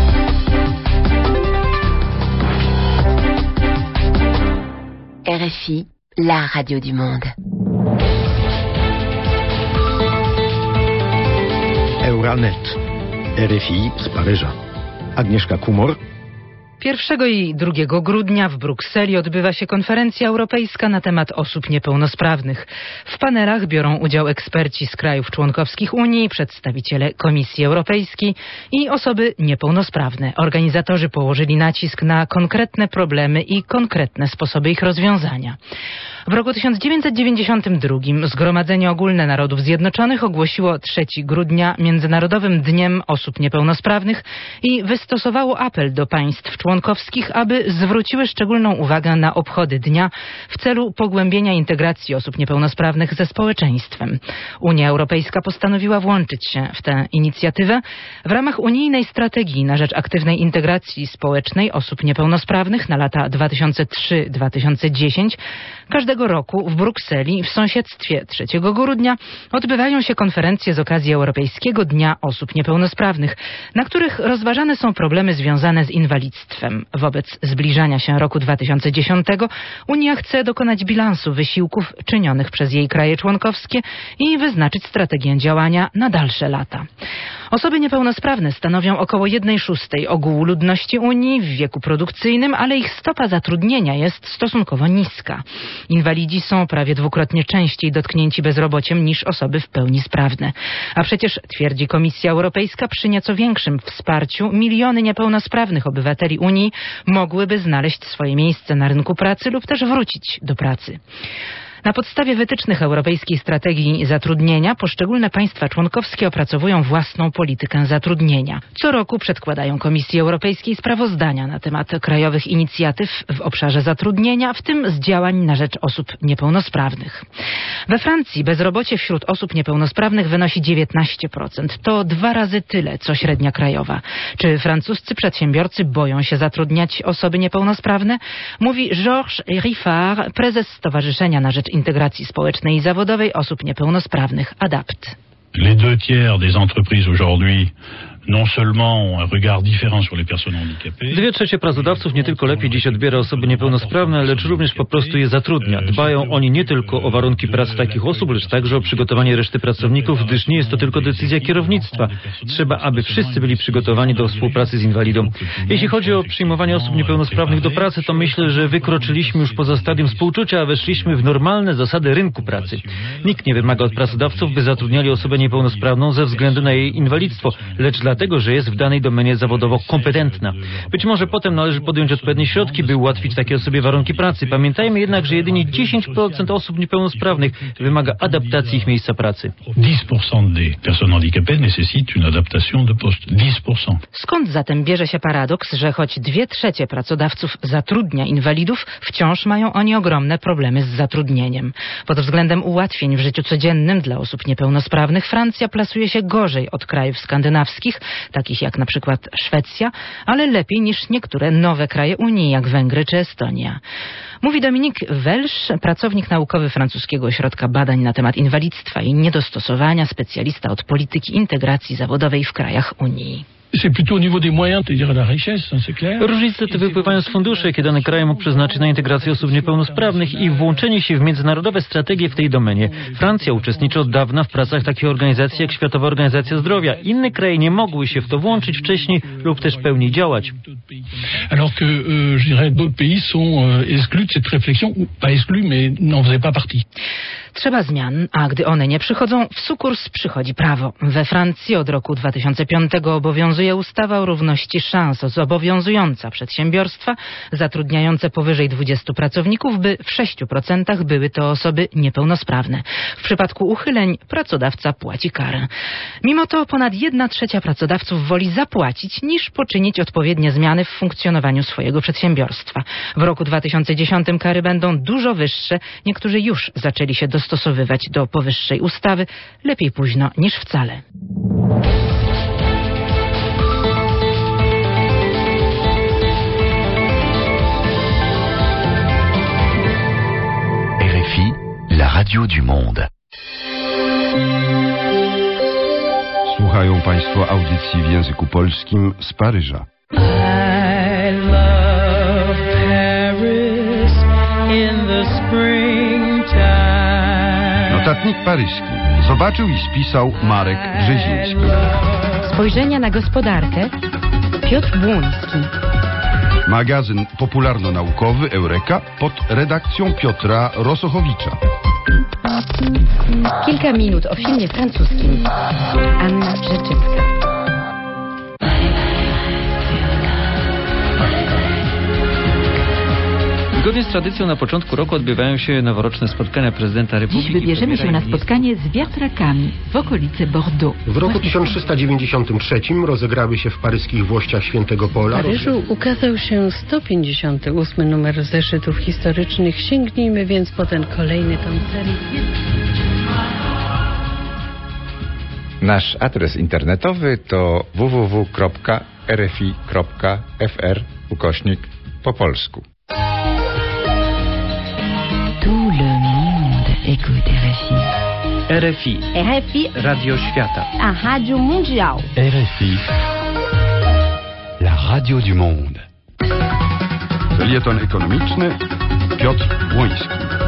R F I, la radio du monde. Euranet. R F I z Paryża. Agnieszka Kumor pierwszego i drugiego grudnia w Brukseli odbywa się konferencja europejska na temat osób niepełnosprawnych. W panelach biorą udział eksperci z krajów członkowskich Unii, przedstawiciele Komisji Europejskiej i osoby niepełnosprawne. Organizatorzy położyli nacisk na konkretne problemy i konkretne sposoby ich rozwiązania. W roku tysiąc dziewięćset dziewięćdziesiątym drugim Zgromadzenie Ogólne Narodów Zjednoczonych ogłosiło trzeciego grudnia Międzynarodowym Dniem Osób Niepełnosprawnych i wystosowało apel do państw członkowskich, aby zwróciły szczególną uwagę na obchody dnia w celu pogłębienia integracji osób niepełnosprawnych ze społeczeństwem. Unia Europejska postanowiła włączyć się w tę inicjatywę. W ramach unijnej strategii na rzecz aktywnej integracji społecznej osób niepełnosprawnych na lata dwa tysiące trzeci do dwa tysiące dziesiątego każdego roku w Brukseli w sąsiedztwie trzeciego grudnia odbywają się konferencje z okazji Europejskiego Dnia Osób Niepełnosprawnych, na których rozważane są problemy związane z inwalidztwem. Wobec zbliżania się roku dwa tysiące dziesiątego Unia chce dokonać bilansu wysiłków czynionych przez jej kraje członkowskie i wyznaczyć strategię działania na dalsze lata. Osoby niepełnosprawne stanowią około jednej szóstej ogółu ludności Unii w wieku produkcyjnym, ale ich stopa zatrudnienia jest stosunkowo niska. Inwalidzi są prawie dwukrotnie częściej dotknięci bezrobociem niż osoby w pełni sprawne. A przecież, twierdzi Komisja Europejska, przy nieco większym wsparciu miliony niepełnosprawnych obywateli Unii mogłyby znaleźć swoje miejsce na rynku pracy lub też wrócić do pracy. Na podstawie wytycznych Europejskiej Strategii Zatrudnienia poszczególne państwa członkowskie opracowują własną politykę zatrudnienia. Co roku przedkładają Komisji Europejskiej sprawozdania na temat krajowych inicjatyw w obszarze zatrudnienia, w tym z działań na rzecz osób niepełnosprawnych. We Francji bezrobocie wśród osób niepełnosprawnych wynosi dziewiętnaście procent. To dwa razy tyle, co średnia krajowa. Czy francuscy przedsiębiorcy boją się zatrudniać osoby niepełnosprawne? Mówi Georges Riffard, prezes Stowarzyszenia na rzecz Integracji Społecznej i Zawodowej Osób Niepełnosprawnych ADAPT. Les deux tiers des entreprises aujourd'hui non seulement ont un regard différent sur les personnes handicapées. Dwie trzecie pracodawców nie tylko lepiej dziś odbiera osoby niepełnosprawne, lecz również po prostu je zatrudnia. Dbają oni nie tylko o warunki pracy takich osób, lecz także o przygotowanie reszty pracowników, gdyż nie jest to tylko decyzja kierownictwa. Trzeba, aby wszyscy byli przygotowani do współpracy z inwalidą. Jeśli chodzi o przyjmowanie osób niepełnosprawnych do pracy, to myślę, że wykroczyliśmy już poza stadium współczucia, a weszliśmy w normalne zasady rynku pracy. Nikt nie wymaga od pracodawców, by zatrudniali osobę niepełnosprawną ze względu na jej inwalidztwo, lecz dlatego, że jest w danej domenie zawodowo kompetentna. Być może potem należy podjąć odpowiednie środki, by ułatwić takiej osobie warunki pracy. Pamiętajmy jednak, że jedynie dziesięć procent osób niepełnosprawnych wymaga adaptacji ich miejsca pracy. dix procent des personnes handicapées nécessitent une adaptation de poste. dix procent. Skąd zatem bierze się paradoks, że choć dwie trzecie pracodawców zatrudnia inwalidów, wciąż mają oni ogromne problemy z zatrudnieniem? Pod względem ułatwień w życiu codziennym dla osób niepełnosprawnych Francja plasuje się gorzej od krajów skandynawskich, takich jak na przykład Szwecja, ale lepiej niż niektóre nowe kraje Unii, jak Węgry czy Estonia. Mówi Dominik Welsz, pracownik naukowy francuskiego ośrodka badań na temat inwalidztwa i niedostosowania, specjalista od polityki integracji zawodowej w krajach Unii. Różnice te wypływają z funduszy, jakie dane kraje mógł przeznaczyć na integrację osób niepełnosprawnych i włączenie się w międzynarodowe strategie w tej domenie. Francja uczestniczy od dawna w pracach takiej organizacji jak Światowa Organizacja Zdrowia. Inne kraje nie mogły się w to włączyć wcześniej lub też pełniej działać. Alors que, euh, je dirais, d'autres pays sont exclus de cette réflexion, ou pas exclus, mais n'en faisaient pas partie. Trzeba zmian, a gdy one nie przychodzą, w sukurs przychodzi prawo. We Francji od roku dwa tysiące piątego obowiązuje ustawa o równości szans, zobowiązująca przedsiębiorstwa zatrudniające powyżej dwudziestu pracowników, by w sześciu procentach były to osoby niepełnosprawne. W przypadku uchyleń pracodawca płaci karę. Mimo to ponad jedna trzecia pracodawców woli zapłacić, niż poczynić odpowiednie zmiany w funkcjonowaniu swojego przedsiębiorstwa. W roku dwa tysiące dziesiątym kary będą dużo wyższe. Niektórzy już zaczęli się dostosowywać do powyższej ustawy. Lepiej późno niż wcale. R F I, la radio du monde. Słuchają Państwo audycji w języku polskim z Paryża. I love Paris in the springtime. Notatnik paryski zobaczył i spisał Marek Brzeziński. Spojrzenia na gospodarkę Piotr Błoński. Magazyn popularno-naukowy Eureka pod redakcją Piotra Rosochowicza. Kilka minut o filmie francuskim. Anna Rzeczewska. Zgodnie z tradycją na początku roku odbywają się noworoczne spotkania prezydenta Republiki. Dziś wybierzemy się na spotkanie z wiatrakami w okolicy Bordeaux. W roku tysiąc trzysta dziewięćdziesiątym trzecim rozegrały się w paryskich Włościach Świętego Pola. W Paryżu ukazał się sto pięćdziesiąty ósmy numer zeszytów historycznych. Sięgnijmy więc po ten kolejny tom serii. Nasz adres internetowy to w w w kropka r f i kropka f r ukośnik po polsku. Tout le monde écoute R F I. R F I. R F I. Radio Świata. A Rádio Mundial. R F I. La radio du monde. Felieton ekonomiczny Piotr Błoński.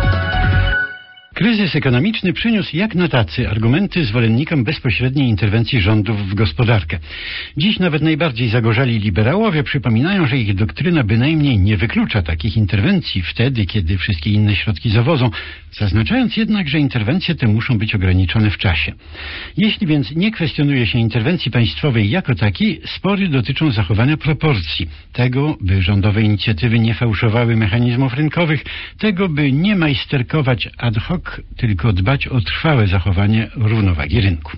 Kryzys ekonomiczny przyniósł jak na tacy argumenty zwolennikom bezpośredniej interwencji rządów w gospodarkę. Dziś nawet najbardziej zagorzali liberałowie przypominają, że ich doktryna bynajmniej nie wyklucza takich interwencji wtedy, kiedy wszystkie inne środki zawodzą, zaznaczając jednak, że interwencje te muszą być ograniczone w czasie. Jeśli więc nie kwestionuje się interwencji państwowej jako takiej, spory dotyczą zachowania proporcji, tego, by rządowe inicjatywy nie fałszowały mechanizmów rynkowych, tego, by nie majsterkować ad hoc, tylko dbać o trwałe zachowanie równowagi rynku.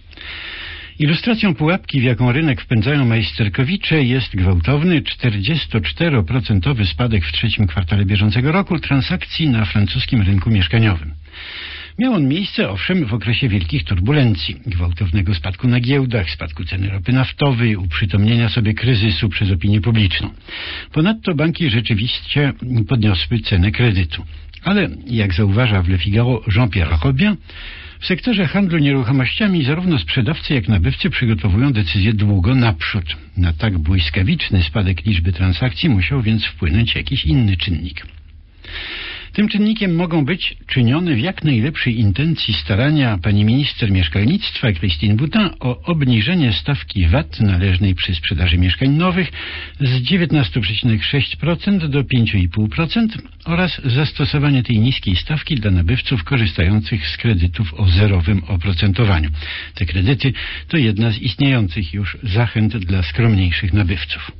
Ilustracją pułapki, w jaką rynek wpędzają majsterkowicze, jest gwałtowny czterdziestoczteroprocentowy spadek w trzecim kwartale bieżącego roku transakcji na francuskim rynku mieszkaniowym. Miał on miejsce, owszem, w okresie wielkich turbulencji, gwałtownego spadku na giełdach, spadku ceny ropy naftowej, uprzytomnienia sobie kryzysu przez opinię publiczną. Ponadto banki rzeczywiście podniosły cenę kredytu. Ale, jak zauważa w Le Figaro Jean-Pierre Robien, w sektorze handlu nieruchomościami zarówno sprzedawcy, jak nabywcy przygotowują decyzje długo naprzód. Na tak błyskawiczny spadek liczby transakcji musiał więc wpłynąć jakiś inny czynnik. Tym czynnikiem mogą być czynione w jak najlepszej intencji starania pani minister mieszkalnictwa Christine Boutin o obniżenie stawki V A T należnej przy sprzedaży mieszkań nowych z dziewiętnaście przecinek sześć procent do pięć przecinek pięć procent oraz zastosowanie tej niskiej stawki dla nabywców korzystających z kredytów o zerowym oprocentowaniu. Te kredyty to jedna z istniejących już zachęt dla skromniejszych nabywców.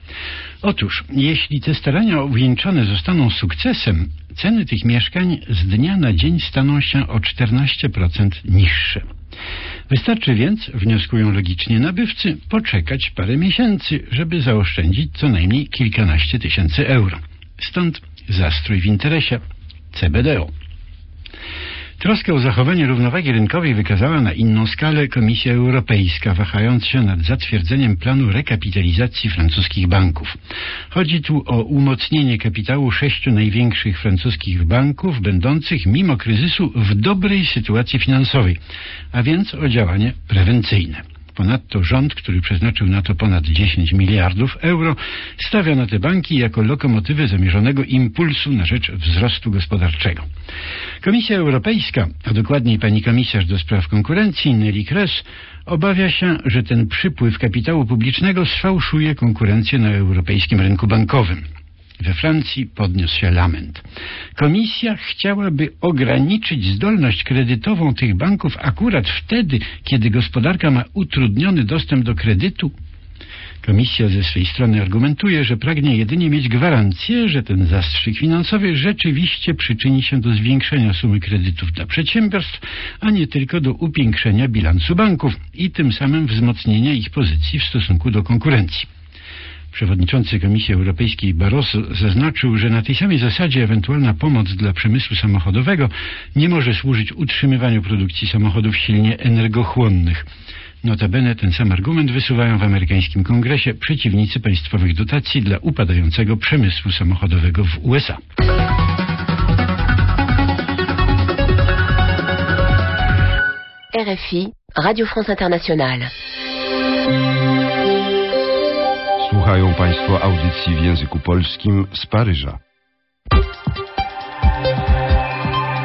Otóż, jeśli te starania uwieńczone zostaną sukcesem, ceny tych mieszkań z dnia na dzień staną się o czternaście procent niższe. Wystarczy więc, wnioskują logicznie nabywcy, poczekać parę miesięcy, żeby zaoszczędzić co najmniej kilkanaście tysięcy euro. Stąd zastrój w interesie C B D O. Troskę o zachowanie równowagi rynkowej wykazała na inną skalę Komisja Europejska, wahając się nad zatwierdzeniem planu rekapitalizacji francuskich banków. Chodzi tu o umocnienie kapitału sześciu największych francuskich banków, będących mimo kryzysu w dobrej sytuacji finansowej, a więc o działanie prewencyjne. Ponadto rząd, który przeznaczył na to ponad dziesięć miliardów euro, stawia na te banki jako lokomotywę zamierzonego impulsu na rzecz wzrostu gospodarczego. Komisja Europejska, a dokładniej pani komisarz do spraw konkurencji Nelly Kroes, obawia się, że ten przypływ kapitału publicznego sfałszuje konkurencję na europejskim rynku bankowym. We Francji podniósł się lament. Komisja chciałaby ograniczyć zdolność kredytową tych banków akurat wtedy, kiedy gospodarka ma utrudniony dostęp do kredytu. Komisja ze swej strony argumentuje, że pragnie jedynie mieć gwarancję, że ten zastrzyk finansowy rzeczywiście przyczyni się do zwiększenia sumy kredytów dla przedsiębiorstw, a nie tylko do upiększenia bilansu banków i tym samym wzmocnienia ich pozycji w stosunku do konkurencji. Przewodniczący Komisji Europejskiej Barroso zaznaczył, że na tej samej zasadzie ewentualna pomoc dla przemysłu samochodowego nie może służyć utrzymywaniu produkcji samochodów silnie energochłonnych. Notabene ten sam argument wysuwają w amerykańskim kongresie przeciwnicy państwowych dotacji dla upadającego przemysłu samochodowego w U S A. R F I, Radio France Internationale. Słuchają Państwo audycji w języku polskim z Paryża.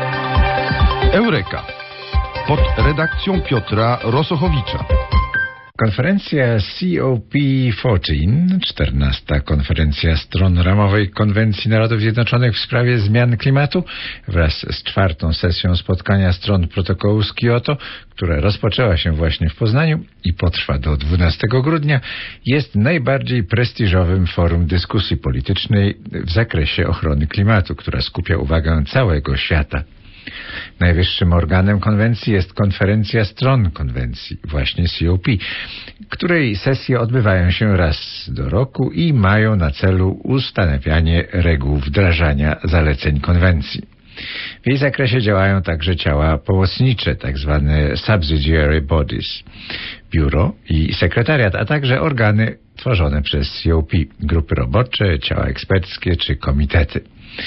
Eureka. Pod redakcją Piotra Rosochowicza. Konferencja C O P czternaście, czternasta konferencja stron ramowej Konwencji Narodów Zjednoczonych w sprawie zmian klimatu, wraz z czwartą sesją spotkania stron protokołu z Kioto, która rozpoczęła się właśnie w Poznaniu i potrwa do dwunastego grudnia, jest najbardziej prestiżowym forum dyskusji politycznej w zakresie ochrony klimatu, która skupia uwagę całego świata. Najwyższym organem konwencji jest konferencja stron konwencji, właśnie C O P, której sesje odbywają się raz do roku i mają na celu ustanawianie reguł wdrażania zaleceń konwencji. W jej zakresie działają także ciała pomocnicze, tak zwane subsidiary bodies, biuro i sekretariat, a także organy tworzone przez C O P, grupy robocze, ciała eksperckie czy komitety.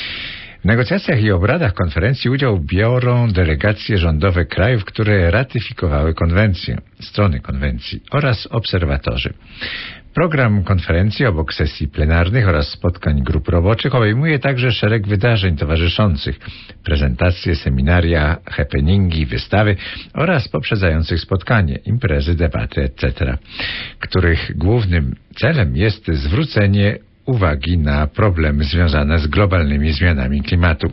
W negocjacjach i obradach konferencji udział biorą delegacje rządowe krajów, które ratyfikowały konwencję, strony konwencji oraz obserwatorzy. Program konferencji obok sesji plenarnych oraz spotkań grup roboczych obejmuje także szereg wydarzeń towarzyszących, prezentacje, seminaria, happeningi, wystawy oraz poprzedzających spotkanie, imprezy, debaty, et cetera, których głównym celem jest zwrócenie uwagi na problemy związane z globalnymi zmianami klimatu.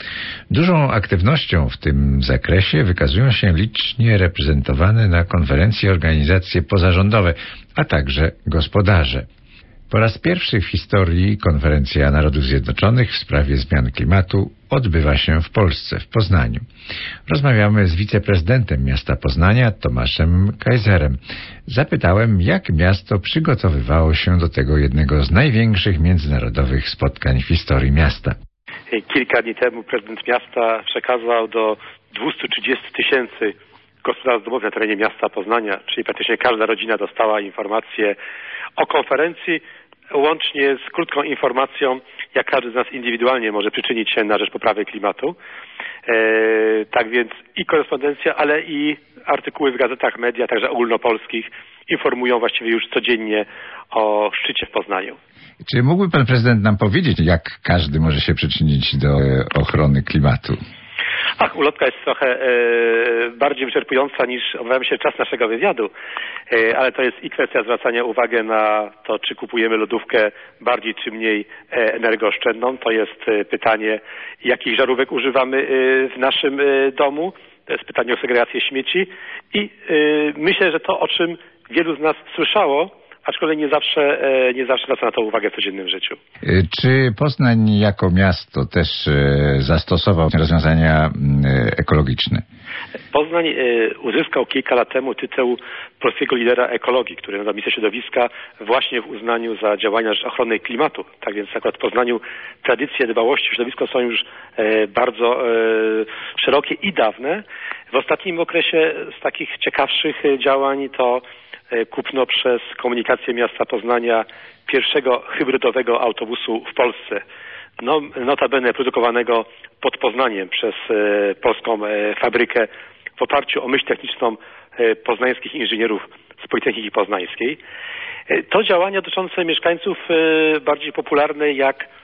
Dużą aktywnością w tym zakresie wykazują się licznie reprezentowane na konferencji organizacje pozarządowe, a także gospodarze. Po raz pierwszy w historii Konferencja Narodów Zjednoczonych w sprawie zmian klimatu odbywa się w Polsce, w Poznaniu. Rozmawiamy z wiceprezydentem miasta Poznania, Tomaszem Kajzerem. Zapytałem, jak miasto przygotowywało się do tego jednego z największych międzynarodowych spotkań w historii miasta. Kilka dni temu prezydent miasta przekazał do dwieście trzydzieści tysięcy gospodarstw domowych na terenie miasta Poznania, czyli praktycznie każda rodzina dostała informację o konferencji, łącznie z krótką informacją, jak każdy z nas indywidualnie może przyczynić się na rzecz poprawy klimatu. E, tak więc i korespondencja, ale i artykuły w gazetach, media, także ogólnopolskich informują właściwie już codziennie o szczycie w Poznaniu. Czy mógłby pan prezydent nam powiedzieć, jak każdy może się przyczynić do ochrony klimatu? Ach, ulotka jest trochę e, bardziej wyczerpująca niż, obawiam się, czas naszego wywiadu, e, ale to jest i kwestia zwracania uwagi na to, czy kupujemy lodówkę bardziej czy mniej e, energooszczędną. To jest e, pytanie, jakich żarówek używamy e, w naszym e, domu. To jest pytanie o segregację śmieci i e, myślę, że to, o czym wielu z nas słyszało, aczkolwiek nie zawsze, nie zawsze zwraca na to uwagę w codziennym życiu. Czy Poznań jako miasto też zastosował rozwiązania ekologiczne? Poznań uzyskał kilka lat temu tytuł polskiego lidera ekologii, który na Ministerstwie Środowiska właśnie w uznaniu za działania na rzecz ochrony klimatu. Tak więc akurat w Poznaniu tradycje dbałości o środowisko są już bardzo szerokie i dawne. W ostatnim okresie z takich ciekawszych działań to kupno przez komunikację miasta Poznania pierwszego hybrydowego autobusu w Polsce. No, notabene produkowanego pod Poznaniem przez e, polską e, fabrykę w oparciu o myśl techniczną e, poznańskich inżynierów z Politechniki Poznańskiej. E, to działania dotyczące mieszkańców e, bardziej popularne jak e,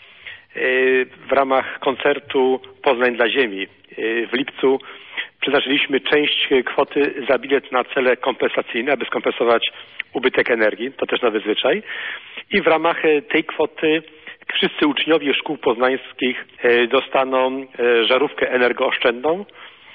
w ramach koncertu Poznań dla Ziemi. E, w lipcu przeznaczyliśmy część kwoty za bilet na cele kompensacyjne, aby skompensować ubytek energii. To też nowy zwyczaj. I w ramach tej kwoty wszyscy uczniowie szkół poznańskich dostaną żarówkę energooszczędną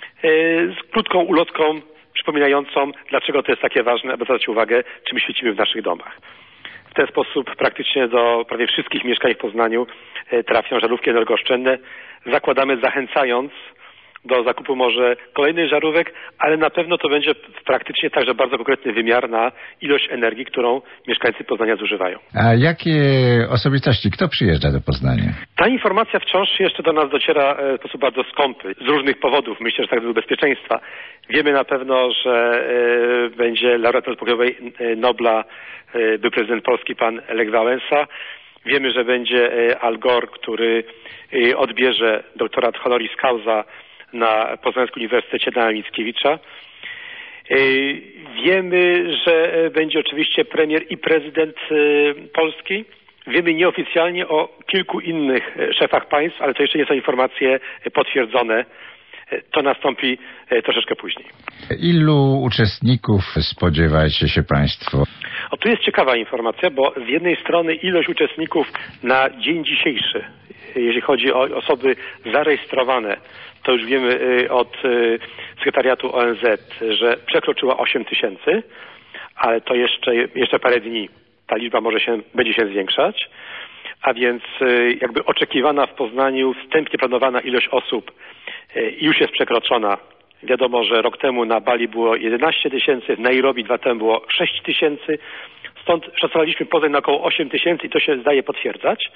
z krótką ulotką przypominającą, dlaczego to jest takie ważne, aby zwracać uwagę, czym świecimy w naszych domach. W ten sposób praktycznie do prawie wszystkich mieszkań w Poznaniu trafią żarówki energooszczędne. Zakładamy, zachęcając do zakupu może kolejnych żarówek, ale na pewno to będzie praktycznie także bardzo konkretny wymiar na ilość energii, którą mieszkańcy Poznania zużywają. A jakie osobistości, kto przyjeżdża do Poznania? Ta informacja wciąż jeszcze do nas dociera w sposób bardzo skąpy, z różnych powodów. Myślę, że tak z bezpieczeństwa. Wiemy na pewno, że e, będzie laureatem pokojowej Nobla, e, był prezydent Polski pan Lech Wałęsa. Wiemy, że będzie Al Gore, który e, odbierze doktorat honoris causa na Poznańskim Uniwersytecie Adama Mickiewicza. Wiemy, że będzie oczywiście premier i prezydent Polski. Wiemy nieoficjalnie o kilku innych szefach państw, ale to jeszcze nie są informacje potwierdzone. to nastąpi troszeczkę później. Ilu uczestników spodziewacie się Państwo? O, tu jest ciekawa informacja, bo z jednej strony ilość uczestników na dzień dzisiejszy, jeśli chodzi o osoby zarejestrowane, to już wiemy od sekretariatu O N Z, że przekroczyła osiem tysięcy, ale to jeszcze, jeszcze parę dni ta liczba może się, będzie się zwiększać, a więc jakby oczekiwana w Poznaniu, wstępnie planowana ilość osób już jest przekroczona. Wiadomo, że rok temu na Bali było jedenaście tysięcy, w Nairobi dwa temu było sześć tysięcy, stąd szacowaliśmy Poznań na około osiem tysięcy i to się zdaje potwierdzać.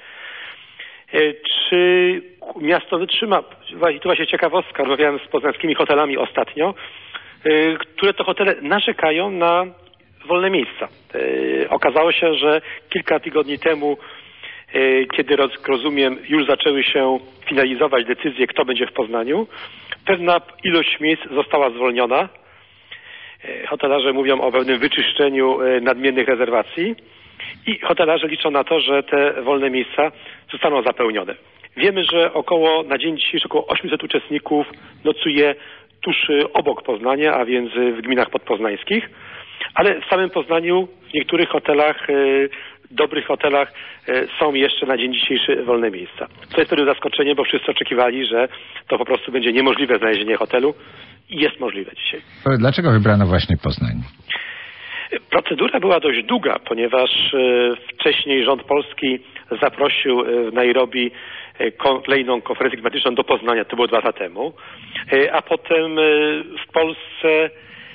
Czy miasto wytrzyma? Tu właśnie ciekawostka, rozmawiałem z poznańskimi hotelami ostatnio, które to hotele narzekają na wolne miejsca. Okazało się, że kilka tygodni temu, kiedy rozumiem, już zaczęły się finalizować decyzje, kto będzie w Poznaniu, pewna ilość miejsc została zwolniona. Hotelarze mówią o pewnym wyczyszczeniu nadmiernych rezerwacji i hotelarze liczą na to, że te wolne miejsca zostaną zapełnione. Wiemy, że około na dzień dzisiejszy około osiemset uczestników nocuje tuż obok Poznania, a więc w gminach podpoznańskich, ale w samym Poznaniu w niektórych hotelach, dobrych hotelach są jeszcze na dzień dzisiejszy wolne miejsca. To jest wtedy zaskoczenie, bo wszyscy oczekiwali, że to po prostu będzie niemożliwe znalezienie hotelu i jest możliwe dzisiaj. Dlaczego wybrano właśnie Poznań? Procedura była dość długa, ponieważ wcześniej rząd polski zaprosił w Nairobi kolejną konferencję klimatyczną do Poznania, to było dwa lata temu, a potem w Polsce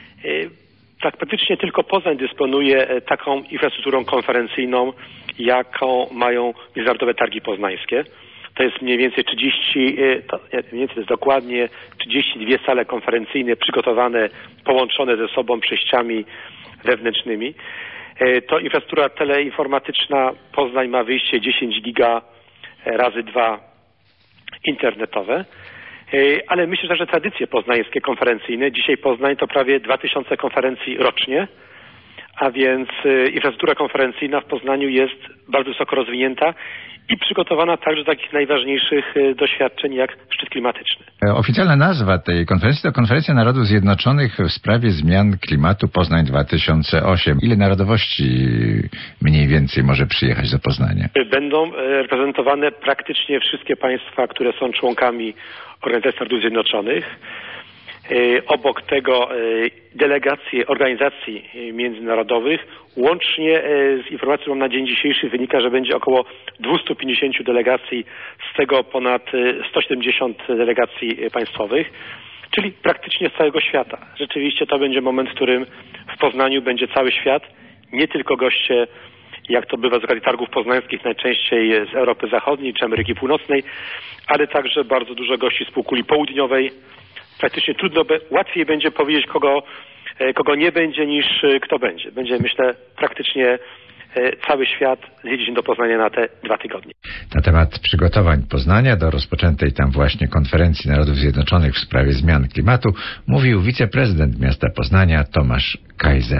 tak praktycznie tylko Poznań dysponuje taką infrastrukturą konferencyjną, jaką mają Międzynarodowe Targi Poznańskie. To jest mniej więcej trzydzieści, to, nie, mniej więcej to jest dokładnie trzydzieści dwie sale konferencyjne przygotowane, połączone ze sobą przejściami wewnętrznymi. To infrastruktura teleinformatyczna. Poznań ma wyjście dziesięć giga razy dwa internetowe. Ale myślę, że tradycje poznańskie konferencyjne. Dzisiaj Poznań to prawie dwa tysiące konferencji rocznie, a więc infrastruktura konferencyjna w Poznaniu jest bardzo wysoko rozwinięta i przygotowana także do takich najważniejszych doświadczeń jak szczyt klimatyczny. Oficjalna nazwa tej konferencji to Konferencja Narodów Zjednoczonych w sprawie zmian klimatu Poznań dwa tysiące osiem. Ile narodowości mniej więcej może przyjechać do Poznania? Będą reprezentowane praktycznie wszystkie państwa, które są członkami Organizacji Narodów Zjednoczonych. Obok tego delegacje organizacji międzynarodowych. Łącznie z informacją na dzień dzisiejszy wynika, że będzie około dwieście pięćdziesiąt delegacji, z tego ponad sto siedemdziesiąt delegacji państwowych, czyli praktycznie z całego świata. Rzeczywiście to będzie moment, w którym w Poznaniu będzie cały świat, nie tylko goście, jak to bywa z okazji targów poznańskich, najczęściej z Europy Zachodniej czy Ameryki Północnej, ale także bardzo dużo gości z półkuli południowej. Praktycznie trudno, łatwiej będzie powiedzieć, kogo, kogo nie będzie, niż kto będzie. Będzie, myślę, praktycznie cały świat zjedzie się do Poznania na te dwa tygodnie. Na temat przygotowań Poznania do rozpoczętej tam właśnie konferencji Narodów Zjednoczonych w sprawie zmian klimatu mówił wiceprezydent miasta Poznania Tomasz Kaiser.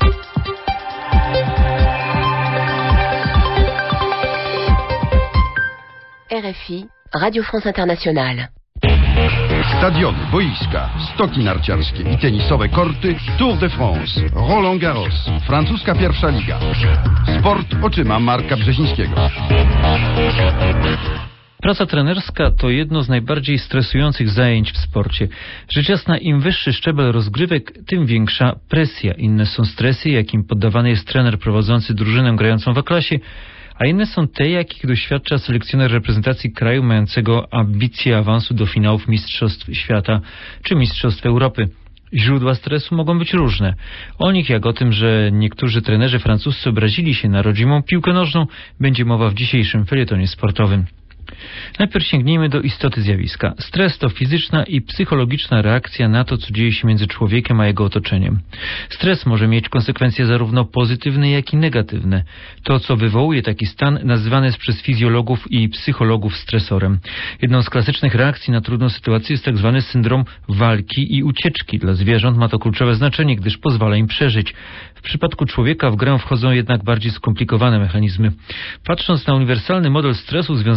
R F I, Radio France Internationale. Stadiony, boiska, stoki narciarskie i tenisowe korty, Tour de France, Roland Garros, francuska pierwsza liga. Sport oczyma Marka Brzezińskiego. Praca trenerska to jedno z najbardziej stresujących zajęć w sporcie. Rzecz jasna, im wyższy szczebel rozgrywek, tym większa presja. Inne są stresy, jakim poddawany jest trener prowadzący drużynę grającą w A-klasie, a inne są te, jakich doświadcza selekcjoner reprezentacji kraju mającego ambicje awansu do finałów Mistrzostw Świata czy Mistrzostw Europy. Źródła stresu mogą być różne. O nich, jak o tym, że niektórzy trenerzy francuscy obrazili się na rodzimą piłkę nożną, będzie mowa w dzisiejszym felietonie sportowym. Najpierw sięgnijmy do istoty zjawiska. Stres to fizyczna i psychologiczna reakcja na to, co dzieje się między człowiekiem a jego otoczeniem. Stres może mieć konsekwencje zarówno pozytywne, jak i negatywne. To, co wywołuje taki stan, nazywane jest przez fizjologów i psychologów stresorem. Jedną z klasycznych reakcji na trudną sytuację jest tak zwany syndrom walki i ucieczki. Dla zwierząt ma to kluczowe znaczenie, gdyż pozwala im przeżyć. W przypadku człowieka w grę wchodzą jednak bardziej skomplikowane mechanizmy. Patrząc na uniwersalny model stresu związanego z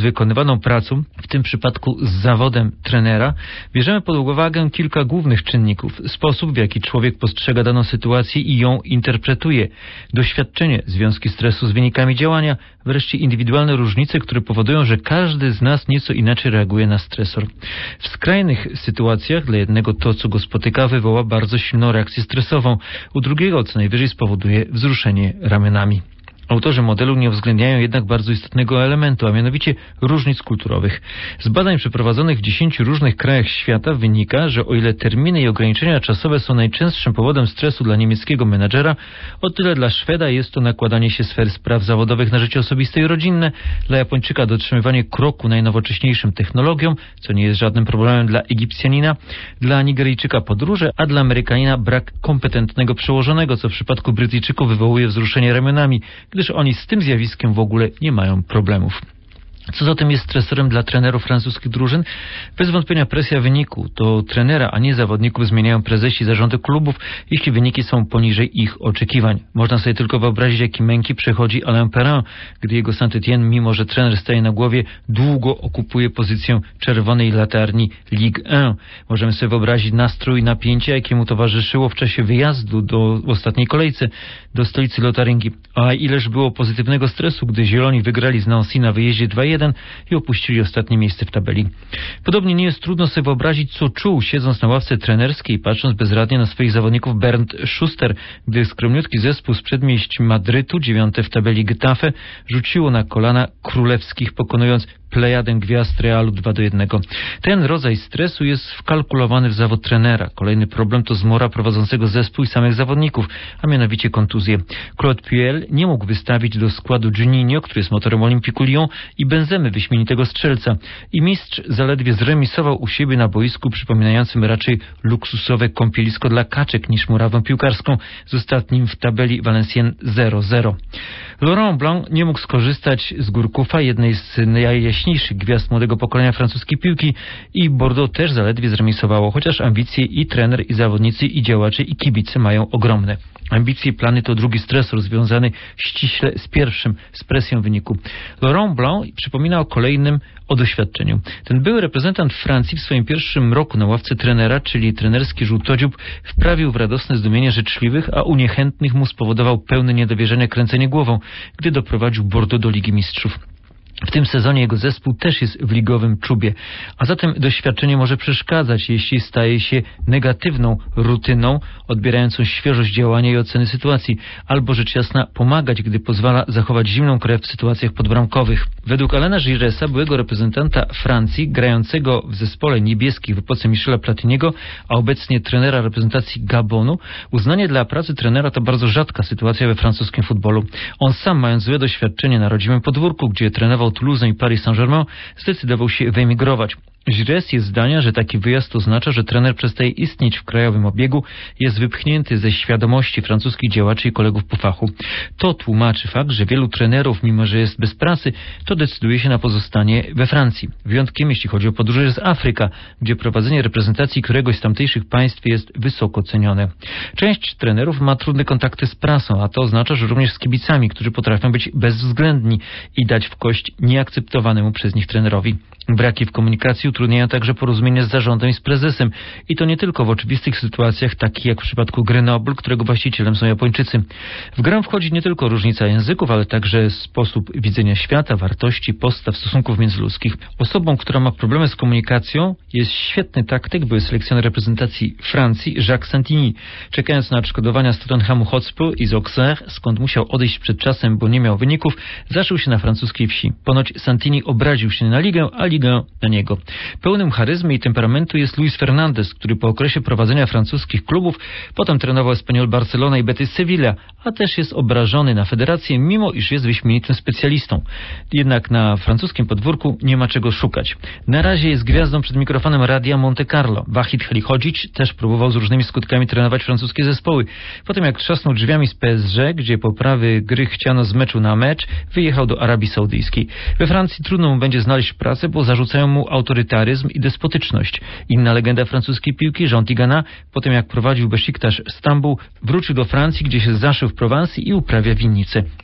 z wykonywaną pracą, w tym przypadku z zawodem trenera, bierzemy pod uwagę kilka głównych czynników. Sposób, w jaki człowiek postrzega daną sytuację i ją interpretuje, doświadczenie, związki stresu z wynikami działania, wreszcie indywidualne różnice, które powodują, że każdy z nas nieco inaczej reaguje na stresor. W skrajnych sytuacjach dla jednego to, co go spotyka, wywoła bardzo silną reakcję stresową, u drugiego co najwyżej spowoduje wzruszenie ramionami. Autorzy modelu nie uwzględniają jednak bardzo istotnego elementu, a mianowicie różnic kulturowych. Z badań przeprowadzonych w dziesięciu różnych krajach świata wynika, że o ile terminy i ograniczenia czasowe są najczęstszym powodem stresu dla niemieckiego menadżera, o tyle dla Szweda jest to nakładanie się sfer spraw zawodowych na życie osobiste i rodzinne, dla Japończyka dotrzymywanie kroku najnowocześniejszym technologiom, co nie jest żadnym problemem dla Egipcjanina, dla Nigeryjczyka podróże, a dla Amerykanina brak kompetentnego przełożonego, co w przypadku Brytyjczyków wywołuje wzruszenie ramionami, gdyż oni z tym zjawiskiem w ogóle nie mają problemów. Co zatem jest stresorem dla trenerów francuskich drużyn? Bez wątpienia presja wyniku. To trenera, a nie zawodników zmieniają prezesi, zarządy klubów, jeśli wyniki są poniżej ich oczekiwań. Można sobie tylko wyobrazić, jaki męki przechodzi Alain Perrin, gdy jego Saint-Étienne, mimo że trener staje na głowie, długo okupuje pozycję czerwonej latarni Ligue jeden. Możemy sobie wyobrazić nastrój, napięcie, jakiemu towarzyszyło w czasie wyjazdu do ostatniej kolejce do stolicy Lotaryngii. A ileż było pozytywnego stresu, gdy Zieloni wygrali z Nancy na wyjeździe dwa jeden i opuścili ostatnie miejsce w tabeli. Podobnie nie jest trudno sobie wyobrazić, co czuł, siedząc na ławce trenerskiej, patrząc bezradnie na swoich zawodników Bernd Schuster, gdy skromniutki zespół z przedmieść Madrytu, dziewiąte w tabeli Getafe, rzuciło na kolana królewskich, pokonując plejadę gwiazd Realu dwa do jednego. Ten rodzaj stresu jest wkalkulowany w zawód trenera. Kolejny problem to zmora prowadzącego zespół i samych zawodników, a mianowicie kontuzje. Claude Puel nie mógł wystawić do składu Juninho, który jest motorem Olympiku Lyon, i Benzemy, wyśmienitego strzelca. I mistrz zaledwie zremisował u siebie na boisku przypominającym raczej luksusowe kąpielisko dla kaczek niż murawę piłkarską z ostatnim w tabeli Valenciennes zero zero. Laurent Blanc nie mógł skorzystać z Gourcoufa, jednej z najjaśniejszych gwiazd młodego pokolenia francuskiej piłki, i Bordeaux też zaledwie zremisowało, chociaż ambicje i trener, i zawodnicy, i działacze, i kibice mają ogromne. Ambicje i plany to drugi stresor związany ściśle z pierwszym, z presją wyniku. Laurent Blanc przypomina o kolejnym, o doświadczeniu. Ten były reprezentant Francji w swoim pierwszym roku na ławce trenera, czyli trenerski żółtodziób, wprawił w radosne zdumienie życzliwych, a u niechętnych mu spowodował pełne niedowierzania kręcenie głową, gdy doprowadził Bordeaux do Ligi Mistrzów. W tym sezonie jego zespół też jest w ligowym czubie, a zatem doświadczenie może przeszkadzać, jeśli staje się negatywną rutyną, odbierającą świeżość działania i oceny sytuacji, albo rzecz jasna pomagać, gdy pozwala zachować zimną krew w sytuacjach podbramkowych. Według Alaina Giressa, byłego reprezentanta Francji, grającego w zespole niebieskich w epoce Michela Platiniego, a obecnie trenera reprezentacji Gabonu, uznanie dla pracy trenera to bardzo rzadka sytuacja we francuskim futbolu. On sam, mając złe doświadczenie na rodzimym podwórku, gdzie trenował Toulouse i Paris Saint-Germain, zdecydował się wyemigrować. Giresse jest zdania, że taki wyjazd oznacza, że trener przestaje istnieć w krajowym obiegu, jest wypchnięty ze świadomości francuskich działaczy i kolegów po fachu. To tłumaczy fakt, że wielu trenerów, mimo że jest bez pracy, to decyduje się na pozostanie we Francji. Wyjątkiem, jeśli chodzi o podróże, jest Afryka, gdzie prowadzenie reprezentacji któregoś z tamtejszych państw jest wysoko cenione. Część trenerów ma trudne kontakty z prasą, a to oznacza, że również z kibicami, którzy potrafią być bezwzględni i dać w kość nieakceptowanemu przez nich trenerowi. Braki w komunikacji utrudniają także porozumienie z zarządem i z prezesem. I to nie tylko w oczywistych sytuacjach, takich jak w przypadku Grenoble, którego właścicielem są Japończycy. W grę wchodzi nie tylko różnica języków, ale także sposób widzenia świata, wartości, postaw, stosunków międzyludzkich. Osobą, która ma problemy z komunikacją, jest świetny taktyk, były selekcjoner reprezentacji Francji, Jacques Santini. Czekając na odszkodowania z Tottenhamu Hotspur i z Auxerre, skąd musiał odejść przed czasem, bo nie miał wyników, zaszył się na francuskiej wsi. Ponoć Santini obraził się na ligę, a ligę na niego. Pełnym charyzmy i temperamentu jest Luis Fernandez, który po okresie prowadzenia francuskich klubów potem trenował Espanyol Barcelona i Betis Sevilla, a też jest obrażony na federację, mimo iż jest wyśmienitym specjalistą. Jednak na francuskim podwórku nie ma czego szukać. Na razie jest gwiazdą przed mikrofonem Radia Monte Carlo. Wahid Halihodzic też próbował z różnymi skutkami trenować francuskie zespoły. Potem jak trzasnął drzwiami z P S G, gdzie poprawy gry chciano z meczu na mecz, wyjechał do Arabii Saudyjskiej. We Francji trudno mu będzie znaleźć pracę, bo zarzucają mu autorytaryzm i despotyczność. Inna legenda francuskiej piłki, Jean Tigana, potem jak prowadził Besiktas Stambuł, wrócił do Francji, gdzie się zaszył w Prowansji i uprawia winnicę.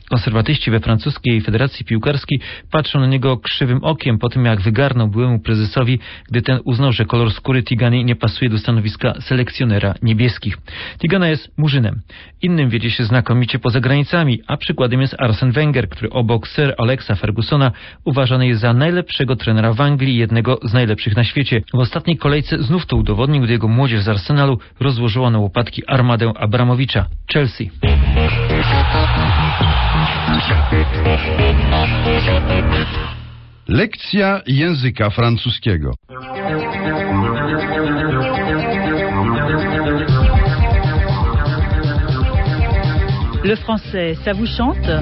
Konserwatyści we francuskiej Federacji Piłkarskiej patrzą na niego krzywym okiem po tym, jak wygarnął byłemu prezesowi, gdy ten uznał, że kolor skóry Tigany nie pasuje do stanowiska selekcjonera niebieskich. Tigana jest murzynem. Innym wiedzie się znakomicie poza granicami, a przykładem jest Arsene Wenger, który obok Sir Alexa Fergusona uważany jest za najlepszego trenera w Anglii, jednego z najlepszych na świecie. W ostatniej kolejce znów to udowodnił, gdy jego młodzież z Arsenalu rozłożyła na łopatki armadę Abramowicza. Chelsea. Lekcja języka francuskiego. Le français, ça vous chante?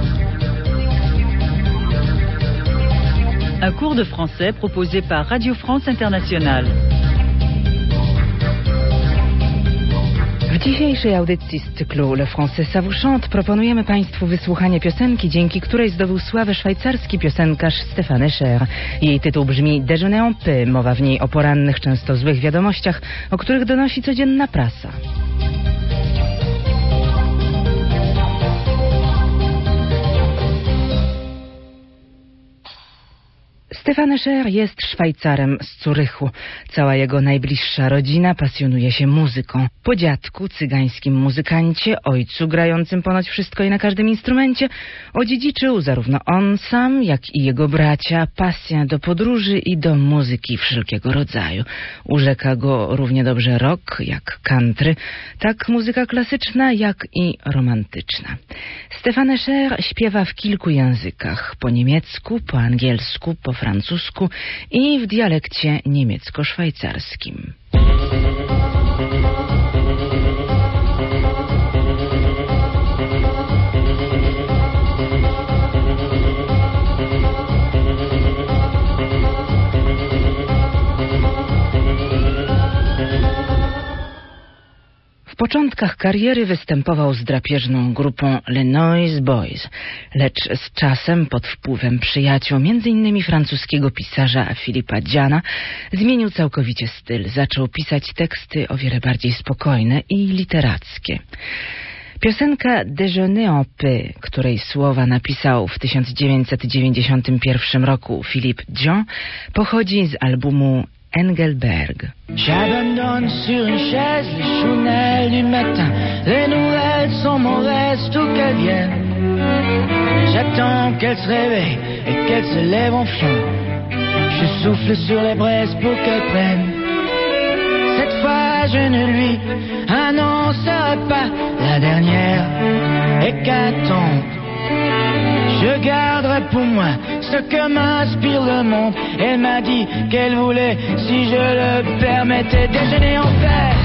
Un cours de français proposé par Radio France Internationale. W dzisiejszej audycji z cyklu Le Français ça vous chante proponujemy Państwu wysłuchanie piosenki, dzięki której zdobył sławę szwajcarski piosenkarz Stéphane Echer. Jej tytuł brzmi Déjeuner en paix, mowa w niej o porannych, często złych wiadomościach, o których donosi codzienna prasa. Stéphane Echer jest Szwajcarem z Zurychu. Cała jego najbliższa rodzina pasjonuje się muzyką. Po dziadku, cygańskim muzykancie, ojcu grającym ponoć wszystko i na każdym instrumencie, odziedziczył zarówno on sam, jak i jego bracia pasję do podróży i do muzyki wszelkiego rodzaju. Urzeka go równie dobrze rock, jak country, tak muzyka klasyczna, jak i romantyczna. Stéphane Echer śpiewa w kilku językach, po niemiecku, po angielsku, po francusku i w dialekcie niemiecko-szwajcarskim. W początkach kariery występował z drapieżną grupą Le Noise Boys, lecz z czasem pod wpływem przyjaciół, między innymi francuskiego pisarza Philippa Diana, zmienił całkowicie styl. Zaczął pisać teksty o wiele bardziej spokojne i literackie. Piosenka Déjeuner en paix, której słowa napisał w tysiąc dziewięćset dziewięćdziesiątym pierwszym roku Philippe Dion, pochodzi z albumu Engelberg. J'abandonne sur une chaise les chounelles du matin. Les nouvelles sont mauvaises, tout qu'elles viennent. J'attends qu'elles se réveillent et qu'elles se lèvent enfin. Je souffle sur les braises pour qu'elles prennent. Cette fois je ne lui annoncerai pas la dernière hécatombe. Je garderai pour moi ce que m'inspire le monde. Elle m'a dit qu'elle voulait, si je le permettais, déjeuner en paix.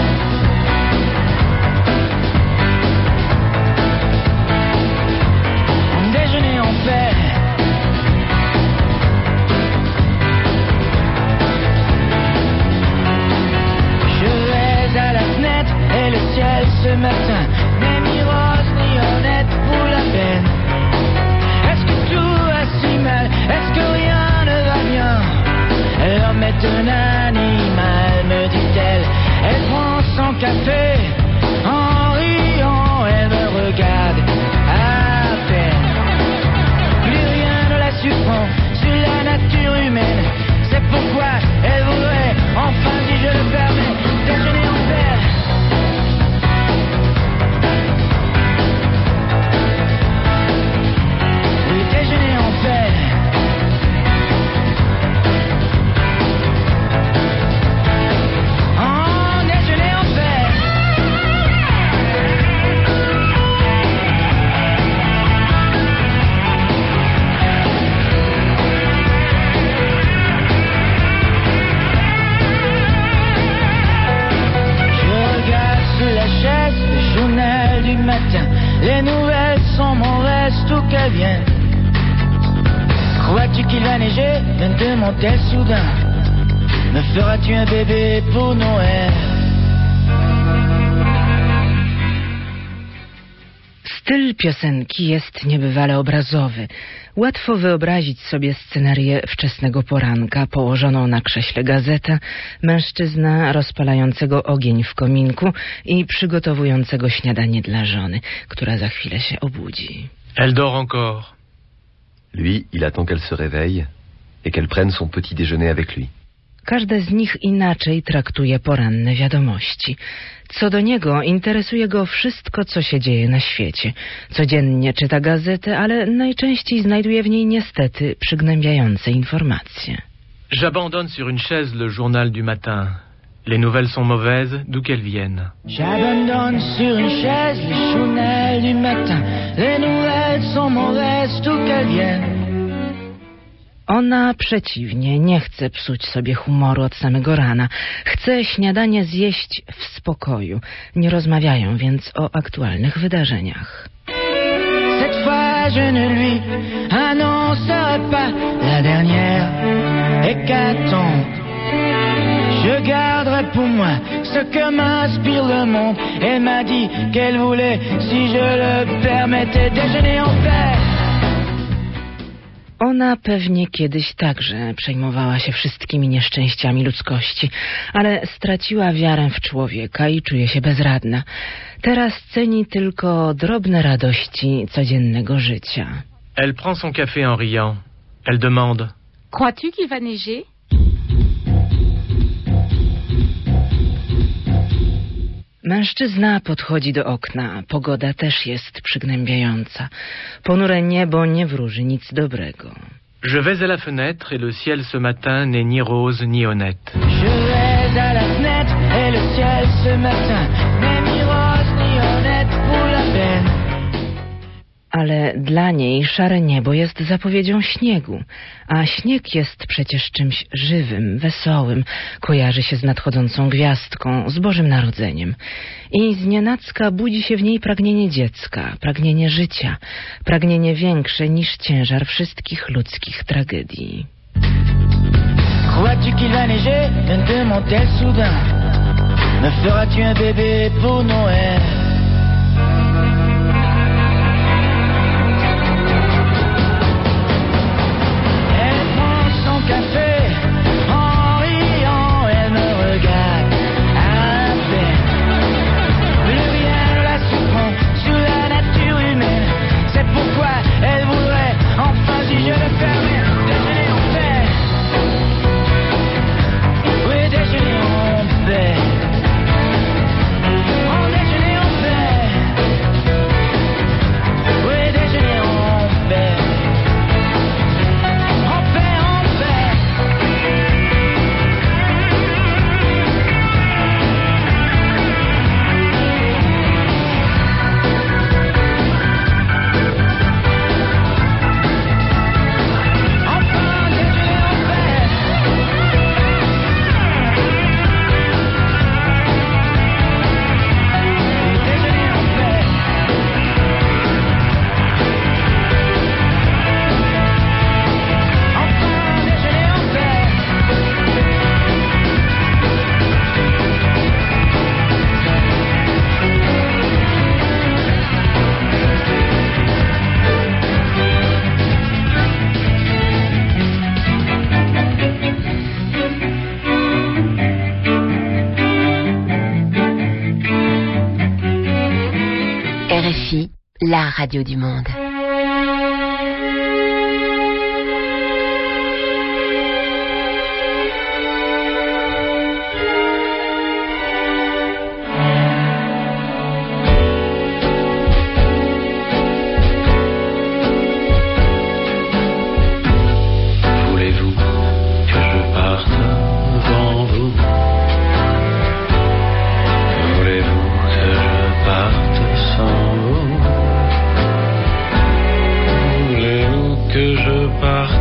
Déjeuner en paix. Je vais à la fenêtre et le ciel ce matin n'est ni rose ni honnête pour la peine. Est-ce que rien ne va bien? L'homme est un animal, me dit-elle. Elle prend son café en riant, elle me regarde à peine. Plus rien ne la surprend sur la nature humaine. C'est pourquoi elle voudrait, enfin si je le permets, déjeuner en paix. Oui, déjeuner en paix. Les nouvelles sont mauvaises, tout qu'elles viennent. Crois-tu qu'il va neiger? Me demande-t-elle soudain. Me feras-tu un bébé pour Noël? Styl piosenki jest niebywale obrazowy. Łatwo wyobrazić sobie scenerię wczesnego poranka, położoną na krześle gazetę, mężczyzna rozpalającego ogień w kominku i przygotowującego śniadanie dla żony, która za chwilę się obudzi. Elle dort encore. Lui, il attend qu'elle se réveille et qu'elle prenne son petit déjeuner avec lui. Każde z nich inaczej traktuje poranne wiadomości. Co do niego, interesuje go wszystko, co się dzieje na świecie. Codziennie czyta gazetę, ale najczęściej znajduje w niej niestety przygnębiające informacje. J'abandonne sur une chaise le journal du matin. Les nouvelles sont mauvaises, d'où qu'elles viennent. J'abandonne sur une chaise les journaux du matin. Les nouvelles sont mauvaises, d'où qu'elles viennent. Ona przeciwnie, nie chce psuć sobie humoru od samego rana. Chce śniadanie zjeść w spokoju. Nie rozmawiają więc o aktualnych wydarzeniach. Cette fois je ne lui annoncerai pas la dernière hécatombe. Je garderai pour moi ce que m'inspire le monde. Elle m'a dit qu'elle voulait, si je le permettais, déjeuner en paix. Ona pewnie kiedyś także przejmowała się wszystkimi nieszczęściami ludzkości, ale straciła wiarę w człowieka i czuje się bezradna. Teraz ceni tylko drobne radości codziennego życia. Elle prend son café en riant. Elle demande: Crois-tu qu'il va neiger? Mężczyzna podchodzi do okna. Pogoda też jest przygnębiająca. Ponure niebo nie wróży nic dobrego. Je vais à la fenêtre et le ciel ce matin n'est ni rose ni honnête. Je vais à la fenêtre et le ciel ce matin n'est ni rose ni honnête pour la peine. Ale dla niej szare niebo jest zapowiedzią śniegu, a śnieg jest przecież czymś żywym, wesołym, kojarzy się z nadchodzącą gwiazdką, z Bożym Narodzeniem. I znienacka budzi się w niej pragnienie dziecka, pragnienie życia, pragnienie większe niż ciężar wszystkich ludzkich tragedii. Crois-tu qu'il va neiger? Me demande-t-elle soudain. Me feras-tu un bébé pour Noël? Café, en riant, elle me regarde à peine. Plus rien ne la surprend sous la nature humaine. C'est pourquoi elle voudrait, enfin si je le permets, déjeuner en paix. Oui, déjeuner en paix. En déjeuner en paix. Oui, déjeuner en paix. R F I, la radio du monde. Voulez-vous que je parte avant vous? Voulez-vous que je parte sans vous? Voulez-vous que je parte